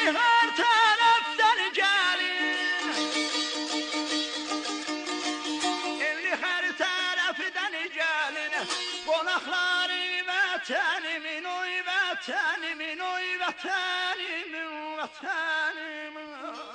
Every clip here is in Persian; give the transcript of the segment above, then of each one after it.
her taraftan gelin, elli her taraftan gelin. Konakları vatanimin, oy vatanimin, oy vatanimin, vatanimin.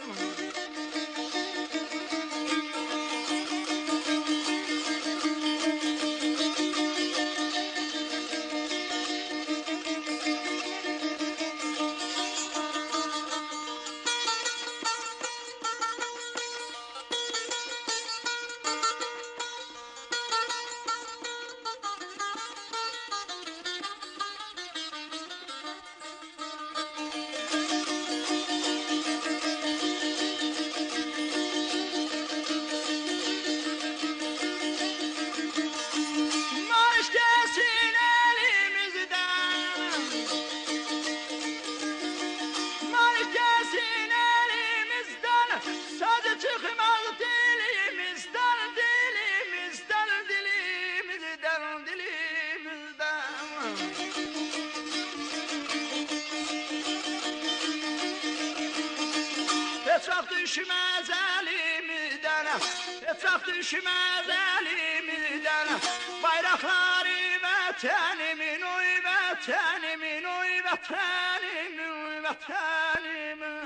Etraf düşmez elimizden, etraf düşmez elimizden. Bayrakları vatanimin, oy vatanimin, oy vatanimin, vatanimin.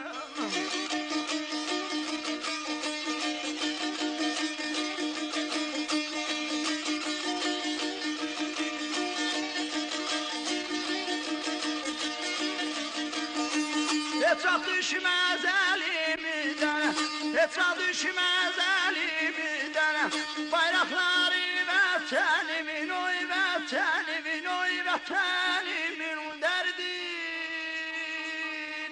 Etraf düşmez elimizden, etraf düşmez elimizden. Bayrakları vatanimin, oy vatanimin, oy vatanimin. Derdin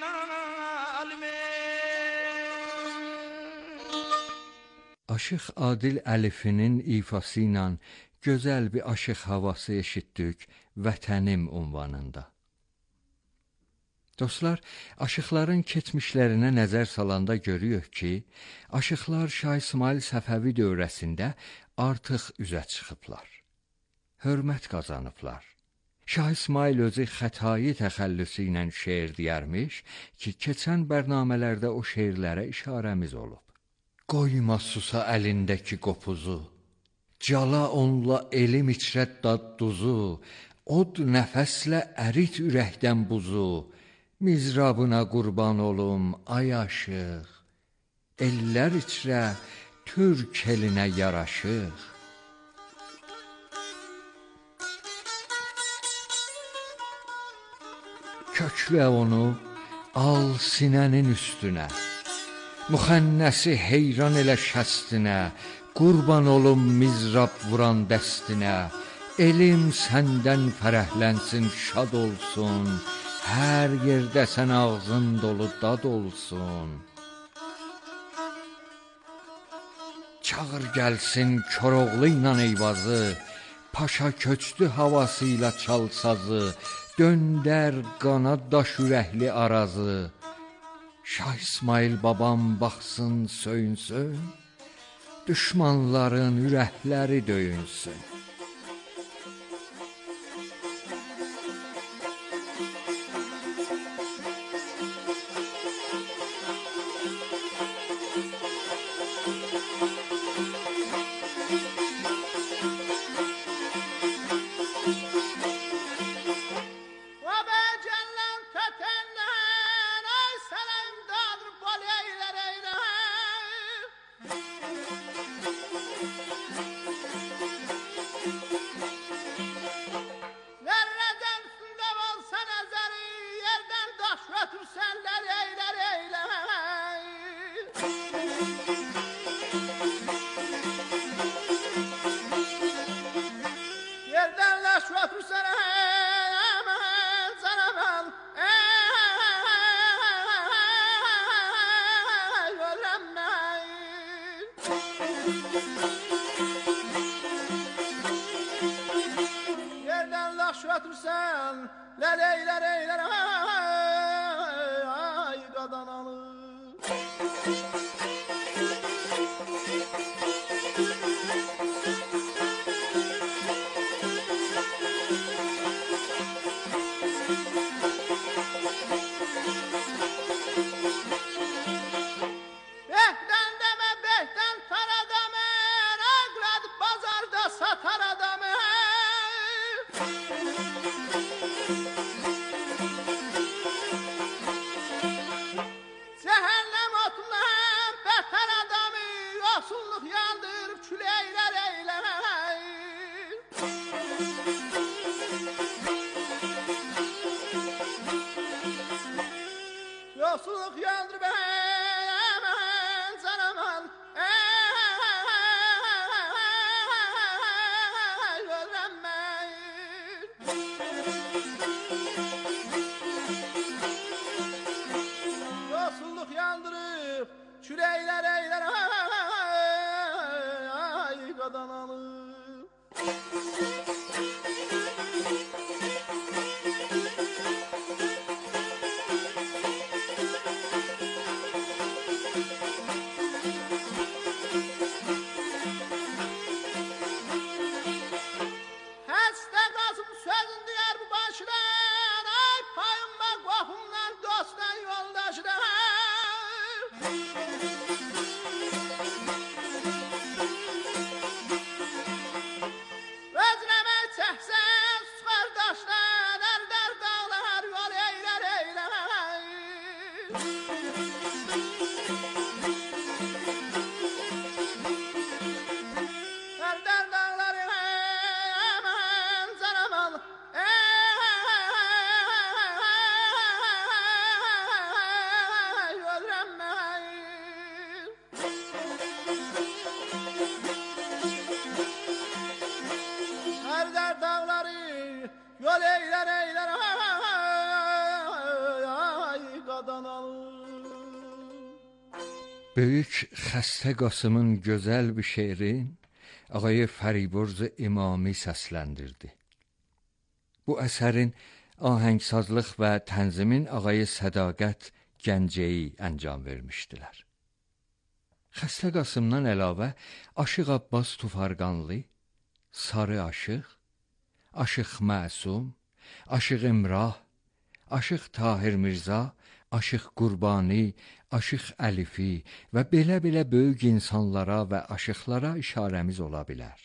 almin. Aşıq Adil Əlifinin ifası ilə gözəl bir aşıq havası eşitdik Vətənim unvanında. Dostlar, aşıqların keçmişlərinə nəzər salanda görürük ki, aşıqlar Şah İsmail Səfəvi dövrəsində artıq üzə çıxıblar. Hörmət qazanıblar. Şah İsmail özü xətai təxəllüsü ilə şeir deyərmiş ki, keçən bərnamələrdə o şeirlərə işarəmiz olub. Qoyma susa əlindəki qopuzu, cala onla elim içrə dad duzu, od nəfəslə ərit ürəkdən buzu, mizrabına qurban olum ay aşıq, ellər içrə türk elinə yaraşıq. Köklə onu al sinənin üstünə, müxənnəsi heyran elə şəstinə, qurban olum mizrab vuran dəstinə, elim səndən fərəhlənsin, şad olsun, hər yerdə sən ağzın dolu dad olsun. Çağır gəlsin Koroğlu ilə Eyvazı, paşa köçdü havası ilə çalsazı, döndər qana daş ürəkli Arazı. Şah İsmail babam baxsın söyünsün, düşmanların ürəkləri döyünsün. Yoksulluk yandır hemen zanaman öğrenmeyin. Yoksulluk yandırıp çüleyler eyler ay kadan alıp. Böyük Xəstə Qasımın gözəl bir şeirin Ağay Fəriborz İmami səsləndirdi. Bu əsərin ahəngsazlıq və tənzimin Ağay Sədaqət Gəncəyi əncam vermişdilər. Xəstə Qasımdan əlavə Aşıq Abbas Tufarqanlı, Sarı Aşıq, Aşıq Məsum, Aşıq İmrah, Aşıq Tahir Mirza, Aşıq Qurbani, Aşıq Əlifi və belə böyük insanlara və aşıqlara işarəmiz ola bilər.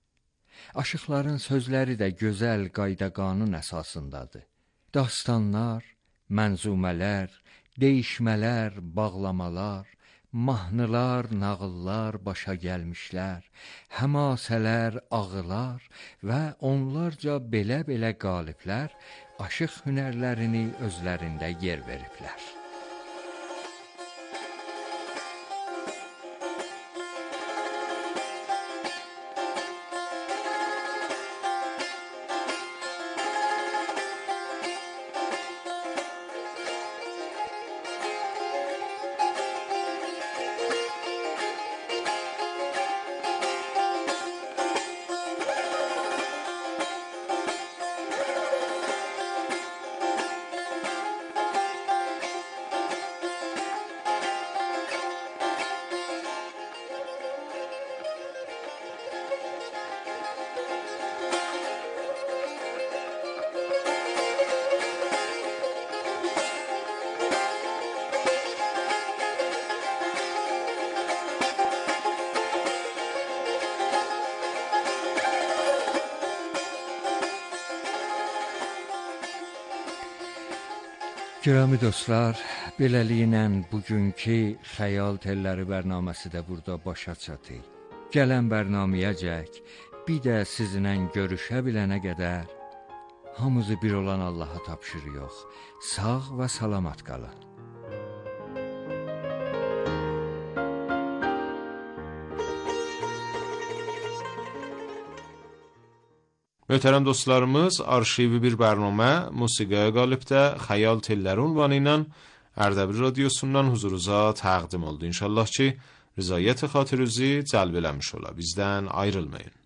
Aşıqların sözləri də gözəl qayda-qanun əsasındadır. Dastanlar, mənzumələr, deyişmələr, bağlamalar, mahnılar, nağıllar başa gəlmişlər, həmasələr, ağılar və onlarca belə qaliblər aşıq hünərlərini özlərində yer veriblər. Girəmi dostlar, beləliklə bugünkü Xəyal Telləri bərnaməsi də burada başa çatır. Gələn bərnaməyə bir də sizinlə görüşə bilənə qədər hamımızı bir olan Allaha tapşırıq. Sağ və salamat qalın. Möhtərəm dostlarımız, arşivi bir bərnamə Musiqiyə Qalibdə Xəyal Telləri ünvanı ilə Ərdəbil radiosundan huzurunuza təqdim oldu. İnşallah ki, rızayət xatirinizi cəlb eləmiş ola. Bizdən ayrılmayın.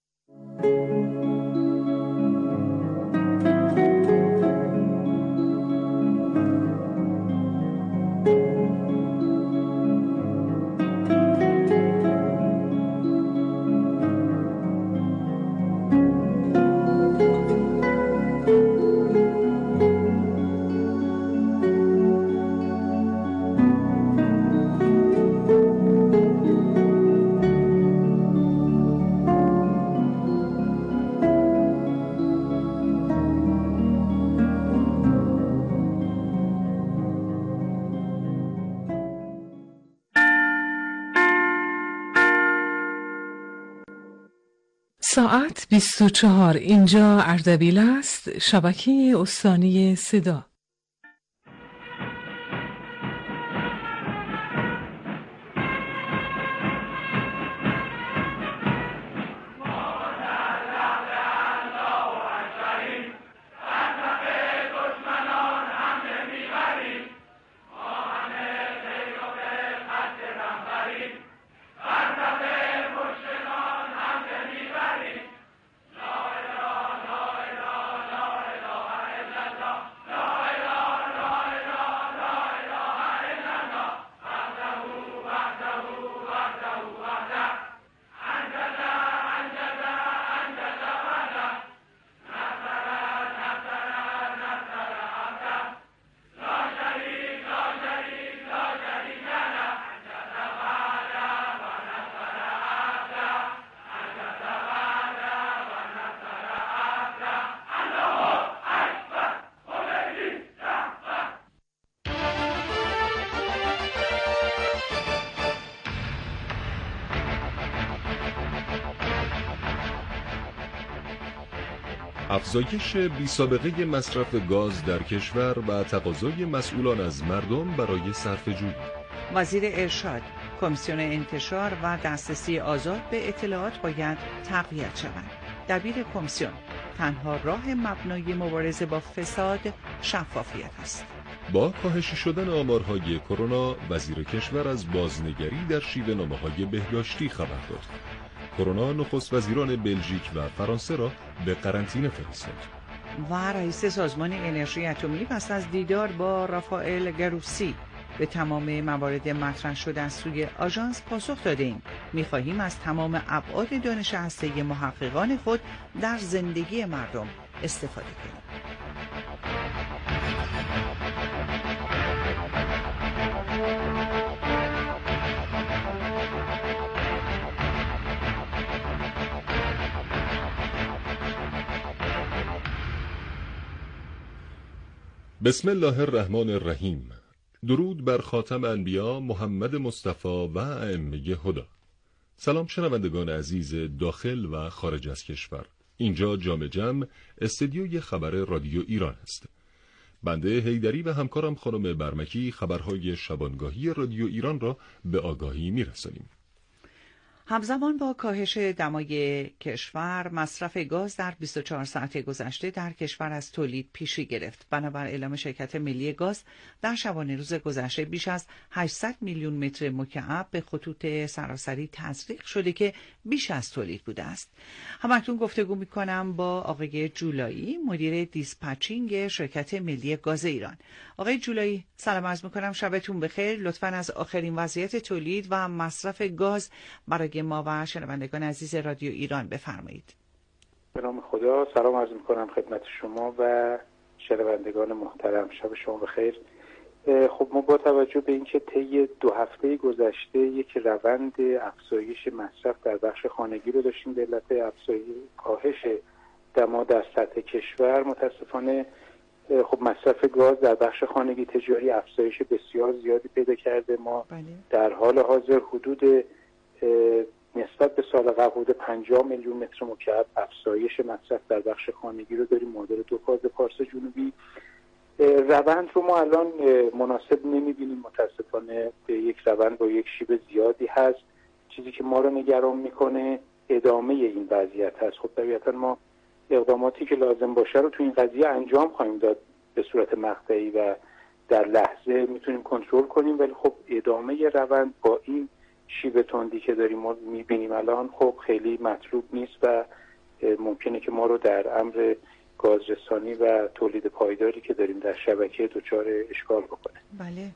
ساعت 24 اینجا اردبیل است، شبکه استانی صدا. افزایش بی‌سابقه مصرف گاز در کشور و تقاضای مسئولان از مردم برای صرفه‌جویی. وزیر ارشاد: کمیسیون انتشار و دسترسی آزاد به اطلاعات باید تقویت شود. دبیر کمیسیون: تنها راه مبنای مبارزه با فساد شفافیت است. با کاهش شدن آمارهای کرونا، وزیر کشور از بازنگری در شیوه نامه‌های بهداشتی خبر داد. کرونا نخست وزیران بلژیک و فرانسه را به قرنطینه فرستاد. و رئیس سازمان انرژی اتمی پس از دیدار با رافائل گروسی: به تمام موارد مطرح شده از سوی آژانس پاسخ داده‌ایم. می‌خواهیم از تمام ابعاد دانش هسته محققان خود در زندگی مردم استفاده کنیم. بسم الله الرحمن الرحیم. درود بر خاتم انبیا محمد مصطفی و ائمه هدی. سلام شنوندگان عزیز داخل و خارج از کشور. اینجا جام جم استدیوی خبر رادیو ایران است. بنده حیدری و همکارم خانم برمکی خبرهای شبانگاهی رادیو ایران را به آگاهی میرسانیم. همزمان با کاهش دمای کشور، مصرف گاز در 24 ساعت گذشته در کشور از تولید پیشی گرفت. بنابر اعلام شرکت ملی گاز، در شبانه روز گذشته بیش از 800 میلیون متر مکعب به خطوط سراسری تزریق شده که بیش از تولید بوده است. همکنون گفتگو می‌کنم با آقای جولایی، مدیر دیسپچینگ شرکت ملی گاز ایران. آقای جولایی، سلام عرض می‌کنم، شبتون بخیر. لطفاً از آخرین وضعیت تولید و مصرف گاز برای ما و شنوندگان عزیز رادیو ایران بفرمایید. به نام خدا سلام عرض می‌کنم خدمت شما و شنوندگان محترم. شب شما بخیر. خب ما با توجه به اینکه طی 2 هفته گذشته یک روند افزایش مصرف در بخش خانگی رو داشتیم به علت کاهش دما در سطح کشور، متاسفانه خب مصرف گاز در بخش خانگی تجاری افزایش بسیار زیادی پیدا کرده. ما در حال حاضر حدود نسبت به سال قبل حدود 50 میلیون متر مکعب افزایش مصرف در بخش خانگی رو داریم مادر 2 فاز پارس جنوبی. روند رو ما الان مناسب نمیبینیم، متاسفانه یک روند با یک شیب زیادی هست. چیزی که ما رو نگران میکنه ادامه این وضعیت هست. خب طبیعتا ما اقداماتی که لازم باشه رو تو این قضیه انجام خواهیم داد به صورت مقطعی و در لحظه میتونیم کنترل کنیم، ولی خب ادامه روند با این شیب تندی که داریم ما میبینیم الان خب خیلی مطلوب نیست و ممکنه که ما رو در امر گازرسانی و تولید پایداری که داریم در شبکه دچار اشکال بکنه. بله.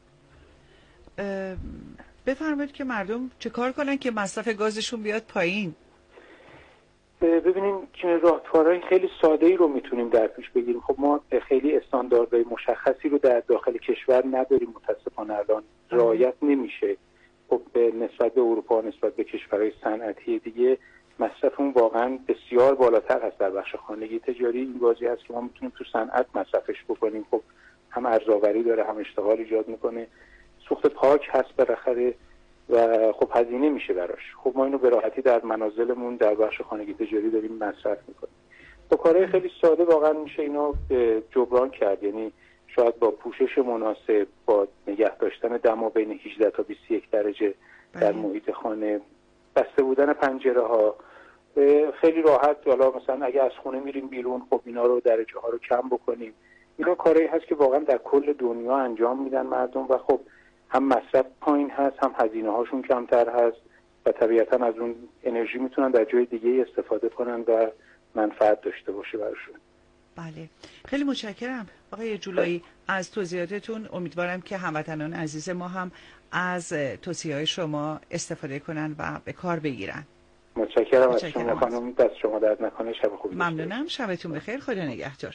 بفرمایید که مردم چه کار کنن که مصرف گازشون بیاد پایین؟ ببینیم که راهکارهای خیلی ساده‌ای رو میتونیم در پیش بگیریم. خب ما خیلی استانداردهای مشخصی رو در داخل کشور نداریم، متاسفانه الان رعایت نمیشه. خب نسبت به اروپا، نسبت به کشورهای صنعتی دیگه مصرفمون واقعا بسیار بالاتر هست. در بخش خانگی تجاری این گازی هست که ما میتونیم تو صنعت مصرفش بکنیم. خب هم ارزآوری داره، هم اشتغال ایجاد میکنه، سوخت پاک هست بالاخره و خب هزینه میشه براش. خب ما اینو به راحتی در منازلمون در بخش خانگی تجاری داریم مصرف میکنیم. با کارهای خیلی ساده واقعا میشه اینو جبران کرد. یعنی شاید با پوشش مناسب، با نگه داشتن دما بین 18 تا 21 درجه در محیط خانه، بسته بودن پنجره ها، خیلی راحت. حالا مثلا اگه از خونه میریم بیرون خب اینا رو درجه ها رو کم بکنیم. اینا کارهایی هست که واقعا در کل دنیا انجام میدن مردم و خب هم مصرف پایین هست، هم هزینه هاشون کمتر هست و طبیعتا از اون انرژی میتونن در جای دیگه استفاده کنن و منفعت داشته باشه براشون. بله، خیلی متشکرم آقای جولایی از توضیحاتتون. امیدوارم که هموطنان عزیز ما هم از توصیه‌های شما استفاده کنن و به کار بگیرن. متشکرم از شما خانم، دست شما درد نکنه. شب خوبی. ممنونم، شبتون بخیر، خدا نگهدار.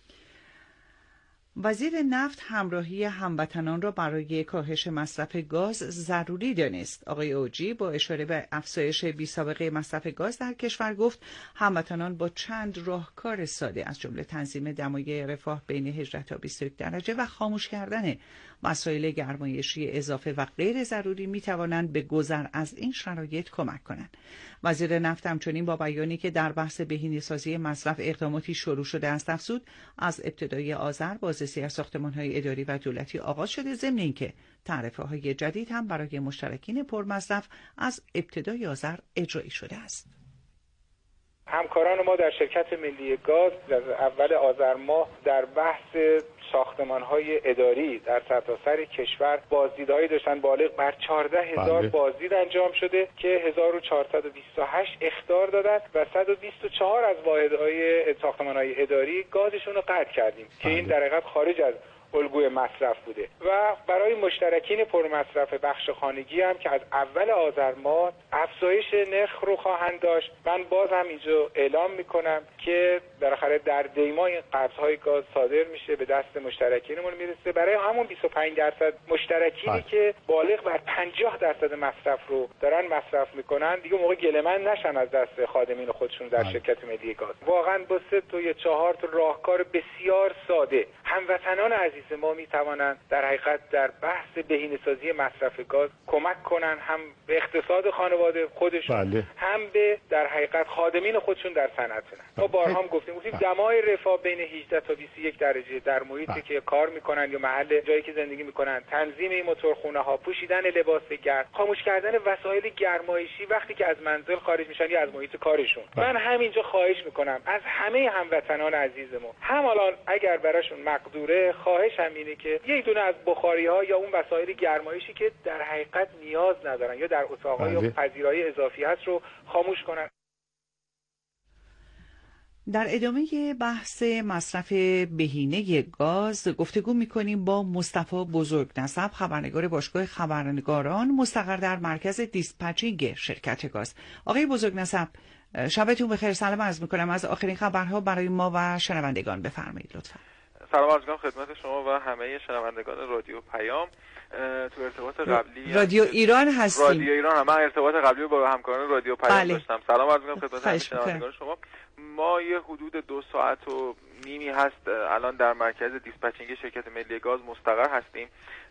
وزیر نفت همراهی هموطنان را برای کاهش مصرف گاز ضروری دانست. آقای اوجی با اشاره به افزایش بی‌سابقه مصرف گاز در کشور گفت هموطنان با چند راهکار ساده از جمله تنظیم دمای رفاه بین 18 تا 21 درجه و خاموش کردن وسایل گرمایشی اضافه و غیر ضروری می توانند به گذر از این شرایط کمک کنند. وزیر نفت همچنین با بیانی که در بحث بهینه‌سازی مصرف اقداماتی شروع شده است افزود از ابتدای آذر بازرسی از ساختمان‌های اداری و دولتی آغاز شده، ضمن اینکه تعرفه‌های جدید هم برای مشترکین پرمصرف از ابتدای آذر اجرایی شده است. همکاران ما در شرکت ملی گاز از اول آذر ماه در بحث ساختمان‌های اداری در سرتاسر کشور بازدیدهایی داشتن بالغ بر 14,000 بازدید انجام شده که 1428 اخطار دادند و 124 از واحدهای ساختمان‌های اداری گازشون رو قطع کردیم که این در حقیقت خارج از الگوی مصرف بوده. و برای مشترکین پرمصرف بخش خانگی هم که از اول آذر ماه افزایش نرخ رو خواهند داشت، من باز هم اینجا اعلام میکنم که بالاخره در دیما این قبض‌های گاز صادر میشه، به دست مشترکینمون میرسه. برای همون 25% مشترکینی که بالغ بر 50% مصرف رو دارن مصرف میکنن دیگه موقع گله‌مند نشن از دست خادمین خودشون در شرکت ملی گاز. واقعا با 3 تا یا 4 تا راهکار بسیار ساده هموطنان عزیز ما میتوانند در حقیقت در بحث بهینه‌سازی مصرف گاز کمک کنن، هم به اقتصاد خانواده خودشون هم به در حقیقت خادمین خودشون در صنعتشون. ما بارها هم گفتیم دمای رفاه بین 18 تا 21 درجه در محیطی که کار میکنن یا محل جایی که زندگی میکنن، تنظیم این موتورخونه ها، پوشیدن لباس گرم، خاموش کردن وسایل گرمایشی وقتی که از منزل خارج میشن یا از محیط کارشون. من همینجا خواهش میکنم از همه هموطنان عزیزمون، هم الان اگر براشون مقدوره، خواهش هم اینه که یک دونه از بخاری ها یا اون وسایل گرمایشی که در حقیقت نیاز ندارن یا در اتاق‌ها یا پذیرایی اضافی هست رو خاموش کنن. در ادامه بحث مصرف بهینه گاز گفتگو می‌کنیم با مصطفی بزرگنسب، خبرنگار باشگاه خبرنگاران مستقر در مرکز دیسپچینگ شرکت گاز. آقای بزرگنسب، شبتون بخیر. سلام عرض می‌کنم. از آخرین خبرها برای ما و شنوندگان بفرمایید لطفا. سلام عرض می‌کنم خدمت شما و همه شنوندگان رادیو پیام. تو ارتباط قبلی رادیو ایران هستیم. رادیو ایران هم. من ارتباط قبلی با همکاران رادیو پیام داشتم. سلام عرض می‌کنم خدمت همه شنوندگان شما. ما یه حدود 2 ساعت و نیمی هست الان در مرکز دیسپچینگ شرکت ملی گاز مستقر هستیم.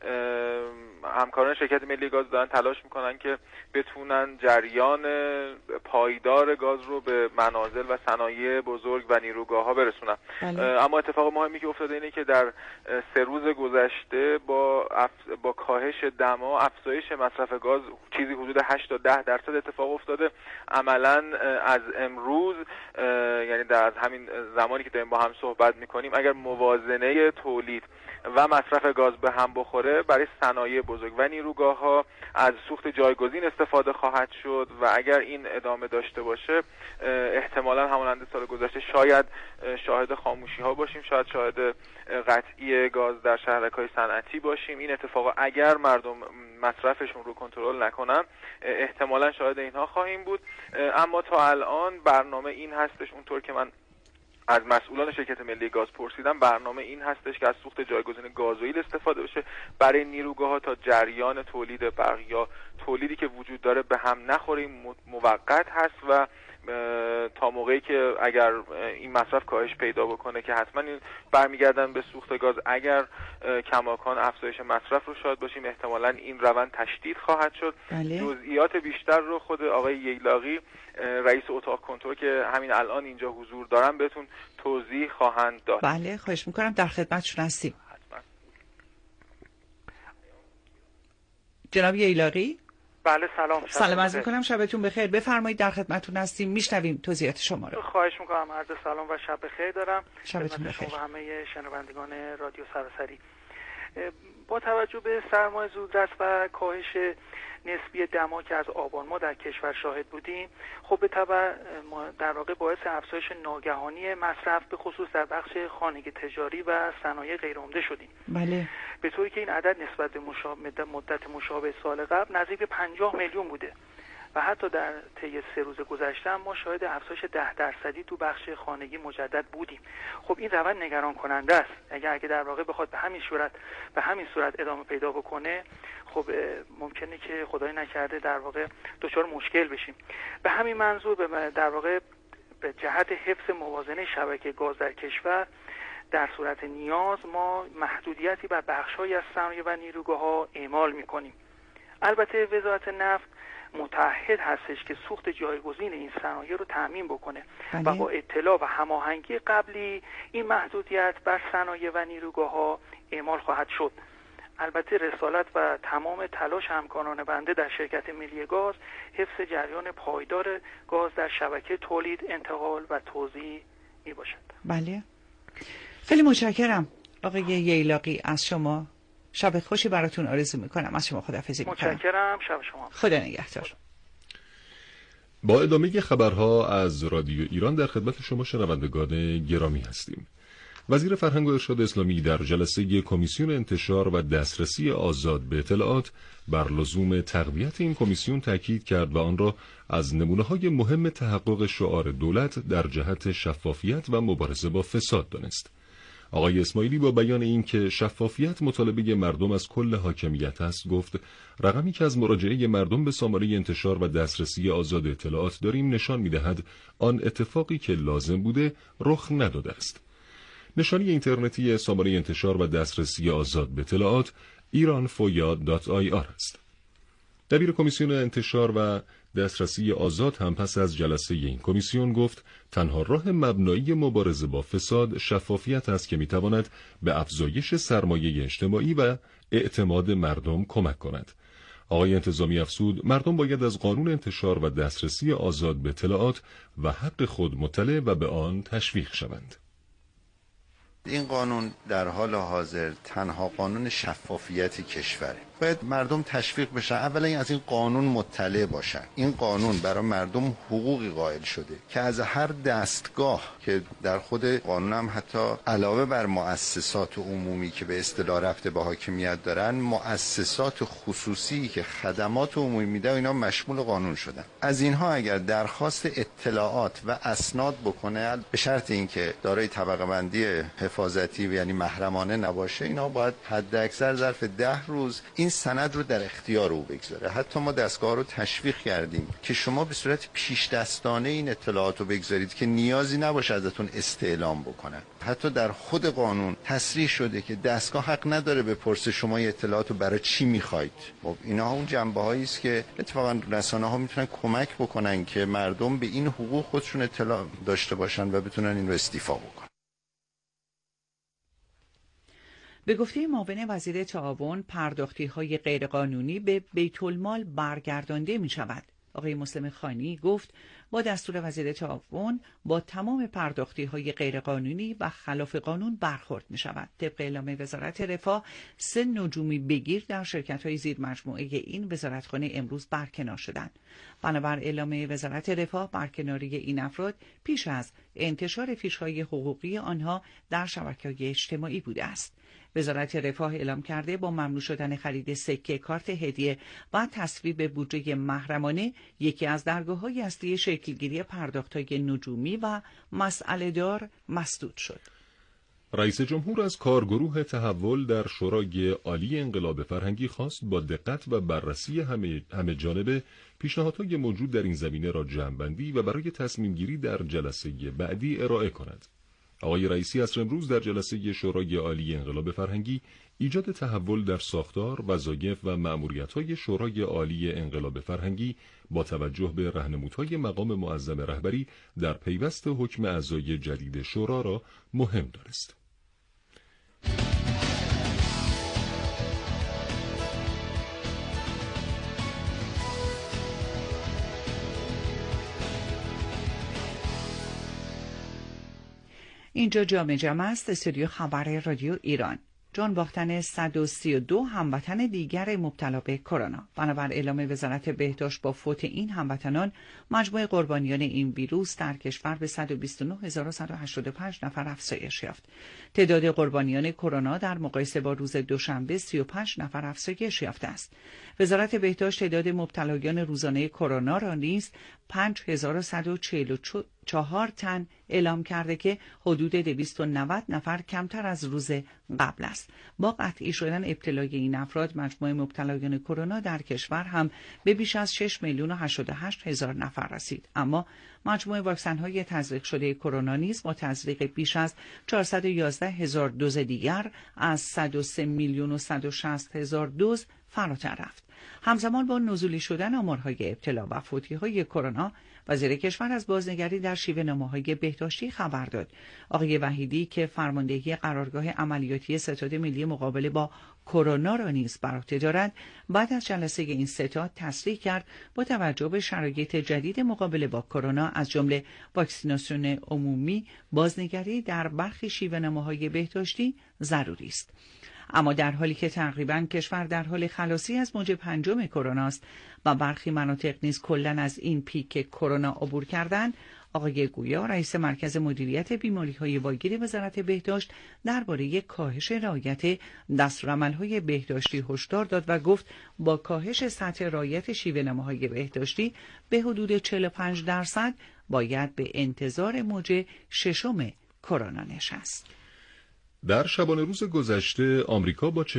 همکاران شرکت ملی گاز دارن تلاش میکنن که بتونن جریان پایدار گاز رو به منازل و صنایع بزرگ و نیروگاه ها برسونن. اما اتفاق مهمی که افتاده اینه که در 3 روز گذشته با کاهش دما افزایش مصرف گاز چیزی حدود 8 تا 10% اتفاق افتاده. عملا از امروز، یعنی در همین زمانی که داریم با هم صحبت میکنیم، اگر موازنه تولید و مصرف گاز به هم بخوره، برای صنایع بزرگ و نیروگاه ها از سوخت جایگزین استفاده خواهد شد و اگر این ادامه داشته باشه احتمالاً همانند سال گذشته شاید شاهد خاموشی ها باشیم، شاید شاهد قطعی گاز در شهرک‌های صنعتی باشیم. این اتفاق اگر مردم مصرفشون رو کنترل نکنن احتمالاً شاهد اینها خواهیم بود. اما تا الان برنامه این هستش، اونطور که من از مسئولان شرکت ملی گاز پرسیدم، برنامه این هستش که از سوخت جایگزین گازوئیل استفاده بشه برای نیروگاه‌ها تا جریان تولید برق یا تولیدی که وجود داره به هم نخوره. موقت هست و تا موقعی که اگر این مصرف کاهش پیدا بکنه که حتما برمیگردن به سوخت گاز، اگر کماکان افزایش مصرف رو شاهد باشیم احتمالاً این روند تشدید خواهد شد. جزئیات بیشتر رو خود آقای ییلاقی رئیس اتاق کنترل که همین الان اینجا حضور دارن بهتون توضیح خواهند داد. بله خواهش میکنم، در خدمتشون هستیم. جناب ییلاقی. بله سلام. سلام عرض میکنم، شبتون بخیر. بفرمایید در خدمتتون هستیم، میشنویم توضیحات شما رو. خواهش میکنم، عرض سلام و شب بخیر دارم. شبتون بخیر. و همه شنوندگان رادیو سراسری. با توجه به سرمای زودرس و کاهش نسبی دما که از آبان ما در کشور شاهد بودیم، خب به تبع در واقع باعث افزایش ناگهانی مصرف به خصوص در بخش خانگی تجاری و صنایع غیرعمده شدیم. بله. به طوری که این عدد نسبت به مدت مشابه سال قبل نزدیک به 50 میلیون بوده و حتی در طی 3 روز گذشته ما شاهد افزایش 10% تو بخش خانگی مجدد بودیم. خب این روند نگران کننده است. اگه در واقع بخواد به همین صورت ادامه پیدا بکنه، خب ممکنه که خدای نکرده در واقع دچار مشکل بشیم. به همین منظور در واقع به جهت حفظ موازنه شبکه گاز در کشور در صورت نیاز ما محدودیتی بر بخش‌هایی از صنایع و نیروگاه‌ها اعمال می‌کنیم. البته وزارت نفت متعهد هستش که سوخت جایگزین این صنایع رو تأمین بکنه و با اطلاع و هماهنگی قبلی این محدودیت بر صنایع و نیروگاه‌ها اعمال خواهد شد. البته رسالت و تمام تلاش همکاران بنده در شرکت ملی گاز حفظ جریان پایدار گاز در شبکه تولید، انتقال و توزیع می باشد. بله، خیلی متشکرم آقای ییلاقی از شما. شب خوشی براتون آرزو میکنم. از شما خداحافظی میکنم. متشکرم. شب شما خدا نگهدار. با ادامه خبرها از رادیو ایران در خدمت شما شنوندگان گرامی هستیم. وزیر فرهنگ و ارشاد اسلامی در جلسه کمیسیون انتشار و دسترسی آزاد به اطلاعات بر لزوم تقویت این کمیسیون تاکید کرد و آن را از نمونه‌های مهم تحقق شعار دولت در جهت شفافیت و مبارزه با فساد دانست. آقای اسماعیلی با بیان این که شفافیت مطالبه مردم از کل حاکمیت است گفت رقمی که از مراجعه مردم به سامانه انتشار و دسترسی آزاد اطلاعات داریم نشان می‌دهد آن اتفاقی که لازم بوده رخ نداده است. نشانی اینترنتی سامانه انتشار و دسترسی آزاد به اطلاعات iranfoya.ir است. دبیر کمیسیون انتشار و دسترسی آزاد هم پس از جلسه این کمیسیون گفت تنها راه مبنایی مبارزه با فساد شفافیت است که میتواند به افزایش سرمایه اجتماعی و اعتماد مردم کمک کند. آقای انتظامی افزود مردم باید از قانون انتشار و دسترسی آزاد به اطلاعات و حق خود مطلع و به آن تشویق شوند. این قانون در حال حاضر تنها قانون شفافیت کشوره. باید مردم تشویق بشن، اولا از این قانون مطلع باشن. این قانون برای مردم حقوقی قائل شده که از هر دستگاه که در خود قانون هم حتی علاوه بر مؤسسات عمومی که به اصطلاح رفته به حاکمیت دارن، مؤسسات خصوصی که خدمات عمومی میده اینا مشمول قانون شدن. از اینها اگر درخواست اطلاعات و اسناد بکنه به شرط اینکه دارای طبقه بندی حفاظتی و یعنی محرمانه نباشه، اینا باید حد اکثر ظرف 10 روز این سند رو در اختیار او بگذاره. حتی ما دستگاه رو تشویق کردیم که شما به صورت پیش دستانه این اطلاعات رو بگذارید که نیازی نباشه ازتون استعلام بکنن. حتی در خود قانون تصریح شده که دستگاه حق نداره بپرسه شما این اطلاعات رو برای چی میخواید. خب اینا اون جنبه‌هایی است که اتفاقا رسانه‌ها میتونن کمک بکنن که مردم به این حقوق خودشون اطلاع داشته باشن و بتونن این رو استیفا بکنن. به گفته معاون وزیر تعاون پرداختی‌های غیرقانونی به بیت المال برگردانده می‌شود. آقای مسلم خانی گفت با دستور وزیر تعاون با تمام پرداختی‌های غیرقانونی و خلاف قانون برخورد می‌شود. طبق اعلام وزارت رفاه 3 نجومی بگیر در شرکت‌های زیر مجموعه این وزارتخانه امروز برکنار شدند. بنابر اعلام وزارت رفاه برکناری این افراد پیش از انتشار فیش‌های حقوقی آنها در شبکه‌های اجتماعی بوده است. وزارت رفاه اعلام کرده با ممنوع شدن خرید سکه، کارت هدیه و تصویب بودجه محرمانه یکی از درگاه‌های اصلی شکلگیری پرداخت‌های نجومی و مسئله دار مسدود شد. رئیس جمهور از کارگروه تحول در شورای عالی انقلاب فرهنگی خواست با دقت و بررسی همه جانبه پیشنهادهای موجود در این زمینه را جمع‌بندی و برای تصمیم گیری در جلسه بعدی ارائه کند. آقای رئیسی عصر امروز در جلسه شورای عالی انقلاب فرهنگی ایجاد تحول در ساختار، وظایف و مأموریت‌های شورای عالی انقلاب فرهنگی با توجه به راهنمودهای مقام معظم رهبری در پیوست حکم اعضای جدید شورا را مهم دانست. اینجا جامع جمع است، استودیو خبر رادیو ایران. جان باختن 132 هموطن دیگر مبتلا به کرونا. بنابر اعلام وزارت بهداشت با فوت این هموطنان مجموع قربانیان این ویروس در کشور به 129185 نفر افزایش یافت. تعداد قربانیان کرونا در مقایسه با روز دوشنبه 35 نفر افزایش یافته است. وزارت بهداشت تعداد مبتلایان روزانه کرونا را نیز 5144 4 تن اعلام کرده که حدود 290 نفر کمتر از روز قبل است. با قطعی شدن ابتلای این افراد، مجموع مبتلایان کرونا در کشور هم به بیش از 6,088,000 نفر رسید. اما مجموع واکسن‌های تزریق شده کرونا نیز با تزریق بیش از 411,000 دوز دیگر از 103,160,000 دوز فراتر رفت. همزمان با نزولی شدن آمارهای ابتلا و فوتی‌های کرونا، وزیر کشور از بازنگری در شیوه نماهای بهداشتی خبر داد. آقای وحیدی که فرماندهی قرارگاه عملیاتی ستاد ملی مقابله با کرونا را نیز بر عهده دارد، بعد از جلسه این ستاد تصریح کرد با توجه به شرایط جدید مقابله با کرونا از جمله واکسیناسیون عمومی، بازنگری در برخی شیوه نماهای بهداشتی ضروری است. اما در حالی که تقریباً کشور در حال خلاصی از موج 5 کرونا است و برخی مناطق نیز کلاً از این پیک کرونا عبور کردند، آقای گویا رئیس مرکز مدیریت بیماری‌های واگیر وزارت بهداشت درباره کاهش رعایت دستورالعمل‌های بهداشتی هشدار داد و گفت با کاهش سطح رعایت شیوه نماهای بهداشتی به حدود 45% باید به انتظار موج 6 کرونا نشست. در شبانه روز گذشته آمریکا با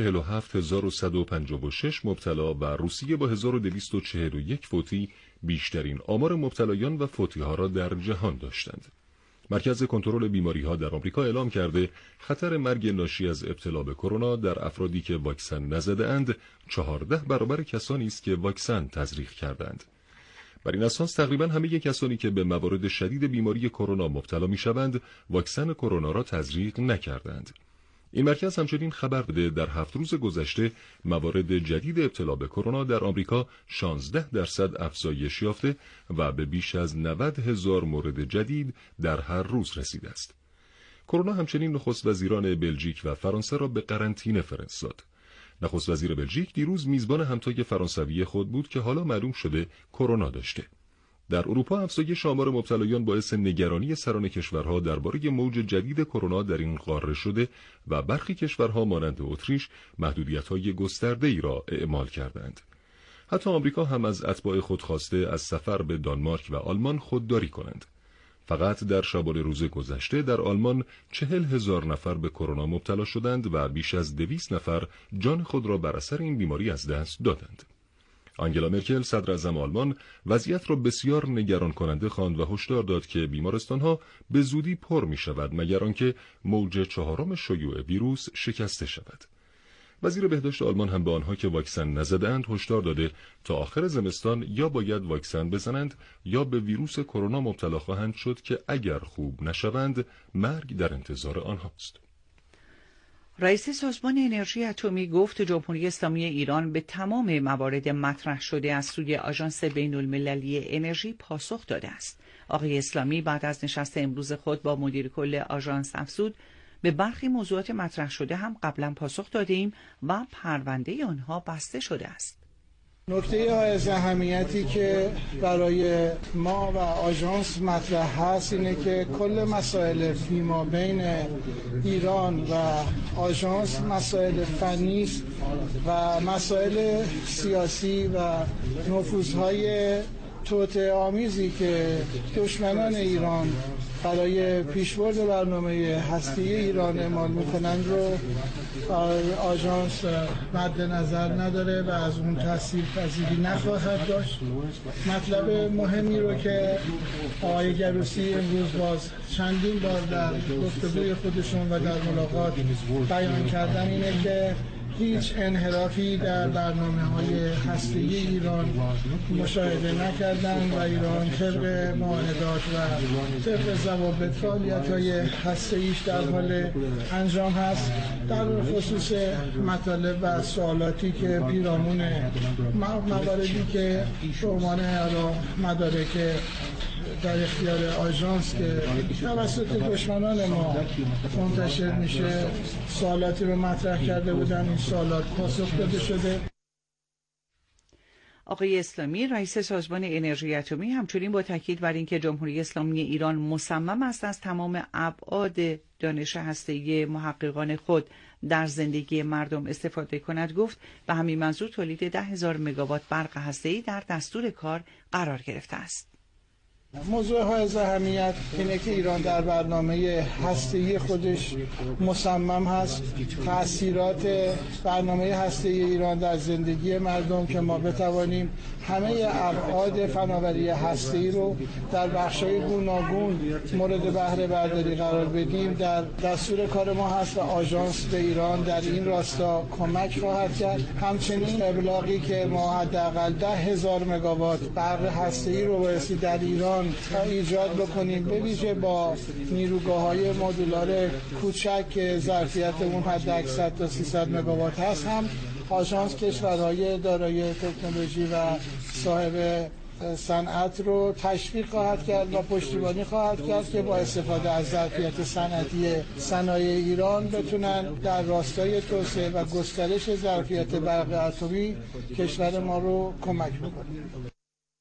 47,156 مبتلا و روسیه با 1,241 فوتی بیشترین آمار مبتلایان و فوتی‌ها را در جهان داشتند. مرکز کنترل بیماری‌ها در آمریکا اعلام کرده خطر مرگ ناشی از ابتلا به کرونا در افرادی که واکسن نزده‌اند 14 برابر کسانی است که واکسن تزریق کردند. بر این اساس تقریباً همه کسانی که به موارد شدید بیماری کرونا مبتلا می‌شوند، واکسن کرونا را تزریق نکردند. این مرکز همچنین خبر داده در 7 روز گذشته موارد جدید ابتلا به کرونا در آمریکا 16% افزایش یافته و به بیش از 90,000 مورد جدید در هر روز رسیده است. کرونا همچنین نخست وزیران بلژیک و فرانسه را به قرنطینه فرستاد. نخست وزیر بلژیک دیروز میزبان همتای فرانسوی خود بود که حالا معلوم شده کرونا داشته. در اروپا افزایش آمار مبتلایان باعث نگرانی سران کشورها درباره موج جدید کرونا در این قاره شده و برخی کشورها مانند اتریش محدودیت‌های گسترده‌ای را اعمال کردند. حتی آمریکا هم از اتباع خود خواسته از سفر به دانمارک و آلمان خودداری کنند. فقط در شبانه روز گذشته در آلمان 40,000 نفر به کرونا مبتلا شدند و بیش از 200 نفر جان خود را بر اثر این بیماری از دست دادند. آنگلا مرکل صدراعظم آلمان وضعیت را بسیار نگران کننده خواند و هشدار داد که بیمارستان‌ها به زودی پر می‌شود مگر آنکه موج 4 شیوع ویروس شکسته شود. وزیر بهداشت آلمان هم به آنها که واکسن نزده‌اند هشدار داده تا آخر زمستان یا باید واکسن بزنند یا به ویروس کرونا مبتلا خواهند شد که اگر خوب نشوند مرگ در انتظار آنهاست. رئیس سازمان انرژی اتمی گفت جمهوری اسلامی ایران به تمام موارد مطرح شده از سوی آژانس بین‌المللی انرژی پاسخ داده است. آقای اسلامی بعد از نشست امروز خود با مدیر کل آژانس افزود به برخی موضوعات مطرح شده هم قبلا پاسخ دادیم و پرونده آنها بسته شده است. نکته حائز اهمیتی که برای ما و آژانس مطرح هست اینه که کل مسائل فیما بین ایران و آژانس مسائل فنی است و مسائل سیاسی و نفوذهای توطئه آمیزی که دشمنان ایران برای پیشبرد برنامه هستی ایران اعمال میکنند رو آژانس مد نظر نداره و از اون تاثیرپذیری نخواهد داشت. مطلب مهمی رو که آقای گروسی امروز باز چندین بار در گفتگوی خودشون و در ملاقات بیان کردن اینه که هیچ انحرافی در برنامه‌های هسته‌ای ایران مشاهده نکردند و ایران طبق معاهدات و طبق ضوابط فعالیت‌های هسته‌ایش در حال انجام هست. در خصوص مطالب و سوالاتی که پیرامون مواردی که به عنوان مدارک در اختیار آژانس که توسط دشمنان ما منتشر میشه سوالاتی رو مطرح کرده بودن، این سوالات پاسخ داده شده. آقای اسلامی رئیس سازمان انرژی اتمی همچنین با تاکید بر اینکه جمهوری اسلامی ایران مصمم است از تمام ابعاد دانش هسته‌ای محققان خود در زندگی مردم استفاده کند گفت به همین منظور تولید 10,000 مگاوات برق هسته‌ای در دستور کار قرار گرفته است. موضوع های اهمیت اینه که ایران در برنامه هسته‌ای خودش مصمم هست تأثیرات برنامه هسته‌ای ایران در زندگی مردم که ما بتوانیم همه ابعاد فناوری هسته‌ای رو در بخش‌های گوناگون مورد بهره برداری قرار بدیم در دستور کار ما هست و آژانس به ایران در این راستا کمک خواهد کرد. همچنین ابلاغی که ما حداقل 10,000 مگاوات برق هسته‌ای رو بایستی در ایران ایجاد بکنیم، به ویژه با نیروگاه‌های مدولار کوچک که ظرفیت اون حداکثر تا 300 مگاوات هست هم آژانس کشورهای دارای تکنولوژی و صاحب صنعت رو تشویق خواهد کرد و پشتیبانی خواهد کرد که با استفاده از ظرفیت صنعتی صنایع ایران بتونن در راستای توسعه و گسترش ظرفیت برق اتمی کشور ما رو کمک بکنه.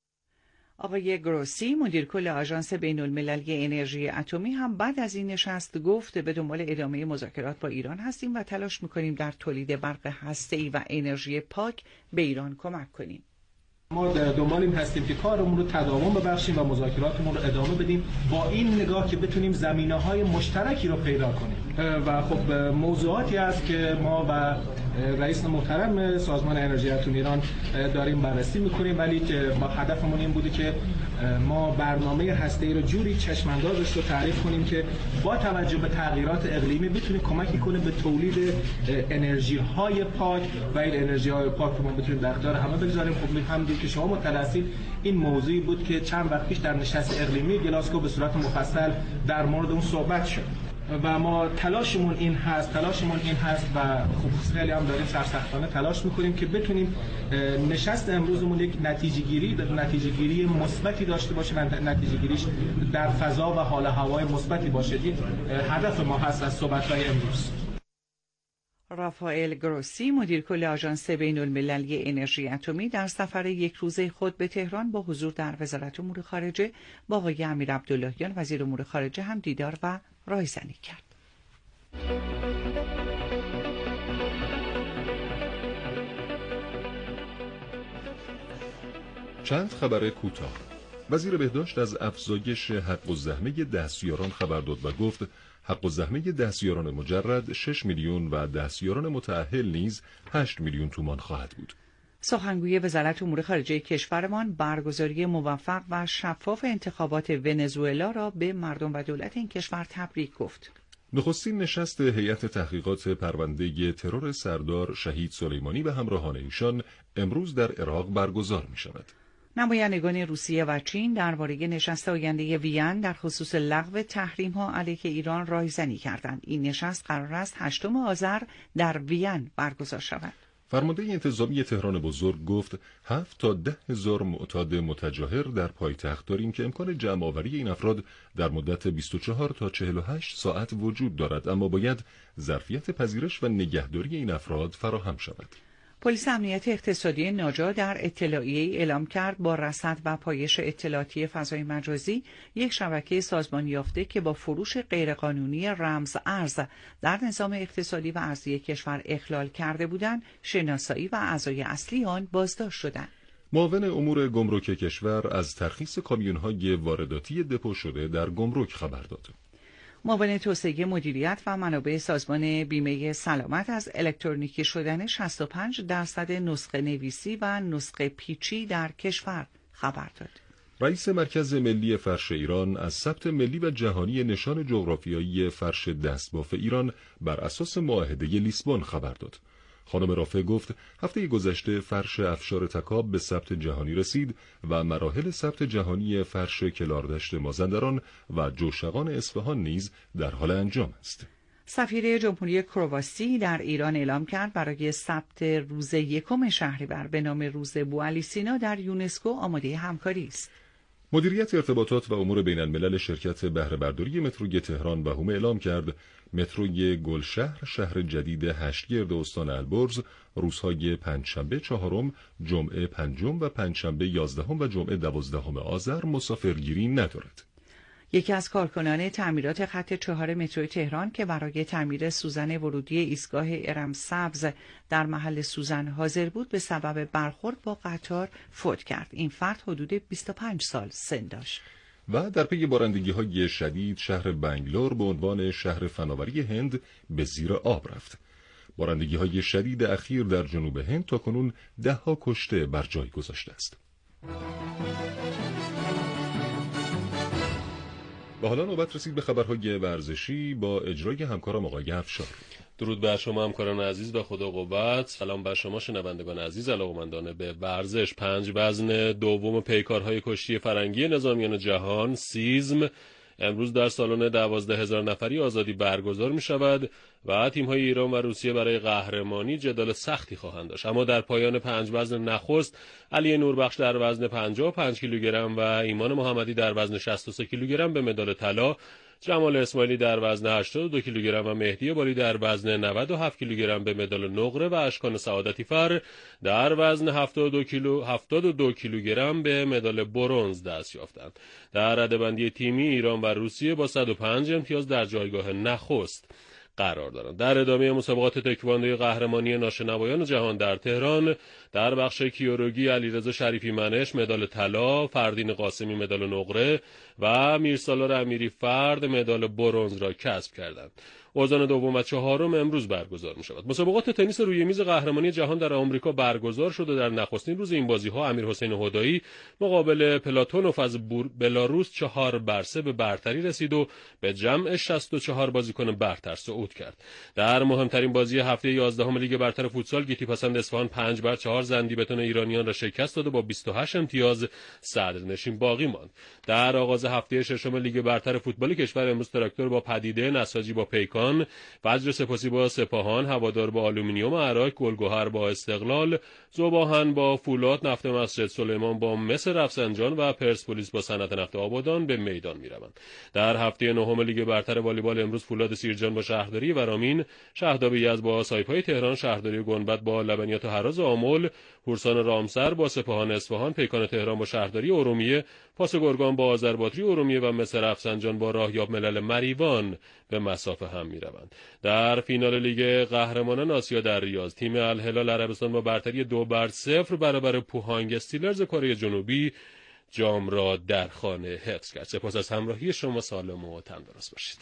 آقای گروسی مدیر کل آژانس بین‌المللی انرژی اتمی هم بعد از این نشست گفت به دنبال ادامه مذاکرات با ایران هستیم و تلاش می‌کنیم در تولید برق هسته‌ای و انرژی پاک به ایران کمک کنیم. ما دنبال این هستیم که کارمون رو تداوم ببخشیم و مذاکراتمون رو ادامه بدیم با این نگاه که بتونیم زمینه‌های مشترکی رو پیدا کنیم و خب موضوعاتی هست که ما و رئیس محترم سازمان انرژی اتمی ایران داریم بررسی می‌کنیم، ولی که ما هدفمون این بوده که ما برنامه هسته‌ای رو جوری چشم‌اندازش رو تعریف کنیم که با توجه به تغییرات اقلیمی بتونه کمک کنه به تولید انرژی‌های پاک و این انرژی‌های پاک رو ما بتونیم در اختیار همه بگذاریم. خب همونطور که شما مطلع هستید این موضوعی بود که چند وقت پیش در نشست اقلیمی گلاسگو به صورت مفصل در مورد اون صحبت شد و ما تلاشمون این هست و خب خیلی هم داریم سرسختانه تلاش میکنیم که بتونیم نشست امروزمون یک نتیجه گیری مثبتی داشته باشه و نتیجه گیریش در فضا و حال هوای مثبتی باشه. این هدف ما هست از صحبت‌های امروز. رافائل گروسی مدیر کل آژانس بین‌المللی انرژی اتمی در سفر یک روزه خود به تهران با حضور در وزارت امور خارجه با آقای امیر عبداللهیان وزیر امور خارجه هم دیدار و رایزنی کرد. چند خبر کوتاه. وزیر بهداشت از افزایش حق الزحمه دستیاران خبر داد و گفت حق الزحمه دستیاران مجرد 6 میلیون و دستیاران متأهل نیز 8 میلیون تومان خواهد بود. سخنگوی وزارت امور خارجه کشورمان برگزاری موفق و شفاف انتخابات ونزوئلا را به مردم و دولت این کشور تبریک گفت. نخستین نشست هیئت تحقیقات پرونده ترور سردار شهید سلیمانی و همراهان ایشان امروز در عراق برگزار می شود. نمایندگان روسیه و چین درباره نشست آینده وین در خصوص لغو تحریم‌ها علیه ایران رایزنی کردند. این نشست قرار است 8 آذر در وین برگزار شود. فرمانده انتظامی تهران بزرگ گفت 7 تا 10,000 معتاد متجاهر در پایتخت داریم که امکان جمع آوری این افراد در مدت 24 تا 48 ساعت وجود دارد، اما باید ظرفیت پذیرش و نگهداری این افراد فراهم شود. پلیس امنیت اقتصادی ناجا در اطلاعیه‌ای اعلام کرد با رصد و پایش اطلاعاتی فضای مجازی یک شبکه سازمان یافته که با فروش غیرقانونی رمز ارز در نظام اقتصادی و ارزی کشور اخلال کرده بودند، شناسایی و اعضای اصلی آن بازداشت شدند. معاون امور گمرک کشور از ترخیص کامیون‌های وارداتی دپو شده در گمرک خبر داد. معاون توسعه مدیریت و منابع سازمان بیمه سلامت از الکترونیکی شدن 65% نسخه نویسی و نسخه پیچی در کشور خبر داد. رئیس مرکز ملی فرش ایران از ثبت ملی و جهانی نشان جغرافیایی فرش دستباف ایران بر اساس معاهده لیسبون خبر داد. خانم رافع گفت هفته گذشته فرش افشار تکاب به ثبت جهانی رسید و مراحل ثبت جهانی فرش کلاردشت مازندران و جوشقان اصفهان نیز در حال انجام است. سفیر جمهوری کرواسی در ایران اعلام کرد برای ثبت روز 1 شهریور به نام روز بوعلی سینا در یونسکو آماده همکاری است. مدیریت ارتباطات و امور بین الملل شرکت بهره برداری متروی تهران و هومه اعلام کرد متروی گلشهر شهر جدید 8 گرد استان البرز روزهای پنجشنبه 4، جمعه 5 و پنجشنبه 11 و جمعه 12 آذر مسافرگیری ندارد. یکی از کارکنان تعمیرات خط 4 مترو تهران که برای تعمیر سوزن ورودی ایستگاه ارم سبز در محل سوزن حاضر بود به سبب برخورد با قطار فوت کرد. این فرد حدود 25 سال سن داشت. و در پی بارندگی‌های شدید شهر بنگلور به عنوان شهر فناوری هند به زیر آب رفت. بارندگی‌های شدید اخیر در جنوب هند تاکنون 10 کشته بر جای گذاشته است. و حالا نوبت رسید به خبرهای ورزشی با اجرای همکارم آقای افشار. درود بر شما همکاران عزیز و خدا قوت. سلام بر شما شنوندگان عزیز علاقه‌مندان به ورزش. 5 وزن دوم پیکارهای کشتی فرنگی نظامیان جهان سیزم امروز در سالن 12,000 نفری آزادی برگزار می شود و تیم‌های ایران و روسیه برای قهرمانی جدال سختی خواهند داشت. اما در پایان 5 وزن نخست علی نوربخش در وزن 55 کیلوگرم و ایمان محمدی در وزن 63 کیلوگرم به مدال طلا، جمال اسماعیلی در وزن 82 کیلوگرم و مهدی بالی در وزن 97 کیلوگرم به مدال نقره و اشکان سعادتی فر در وزن 72 کیلوگرم به مدال برنز دست یافتند. در رده‌بندی تیمی ایران و روسیه با 105 امتیاز در جایگاه نخست قرار دارند. در ادامه مسابقات تکواندوی قهرمانی ناشنوایان جهان در تهران در بخش کیوروگی علیرضا شریفی منش مدال طلا، فردین قاسمی مدال نقره و میرسالار امیری فرد مدال برنز را کسب کردند. اوزان دوم و چهارم امروز برگزار می شود. مسابقات تنیس روی میز قهرمانی جهان در آمریکا برگزار شد و در نخستین روز این بازی‌ها امیرحسین هدایی مقابل پلاتونوف از بلاروس 4-3 به برتری رسید و به جمع 64 بازیکن برتر صعود کرد. در مهمترین بازی هفته 11 لیگ برتر فوتسال گیتی پسند اصفهان 5-4 زندیبتون ایرانیان را شکست داد و با 28 امتیاز صدرنشین باقی ماند. در آغاز هفته ششم لیگ برتر فوتبال کشور امروز تراکتور با پدیده، نساجی با پیکان، وجر سپاسی با سپاهان، هوادار با آلومینیوم عراق، گلگهر با استقلال، ذوباهن با فولاد، نفت مسجد سلیمان با مس رفسنجان و پرسپولیس با صنعت نفت آبادان به میدان میروند. در هفته نهم لیگ برتر والیبال امروز فولاد سیرجان با شهرداری ورامین، شهداب یزد با سایپای تهران، شهرداری گنبد با لبنیات هراز آمل، پورسان رامسر با سپاهان اصفهان، پیکان تهران با شهرداری ارومیه، پاس گرگان با آذرباتری ارومیه و مس رفسنجان با راهیاب ملل مریوان به مسافه هم میروند. در فینال لیگ قهرمانان آسیا در ریاض تیم الهلال عربستان با برتری 2-0 برابر پوهانگ استیلرز کره جنوبی جام را در خانه حفظ کرد. سپاس از همراهی شما، سالم و تندرست باشید.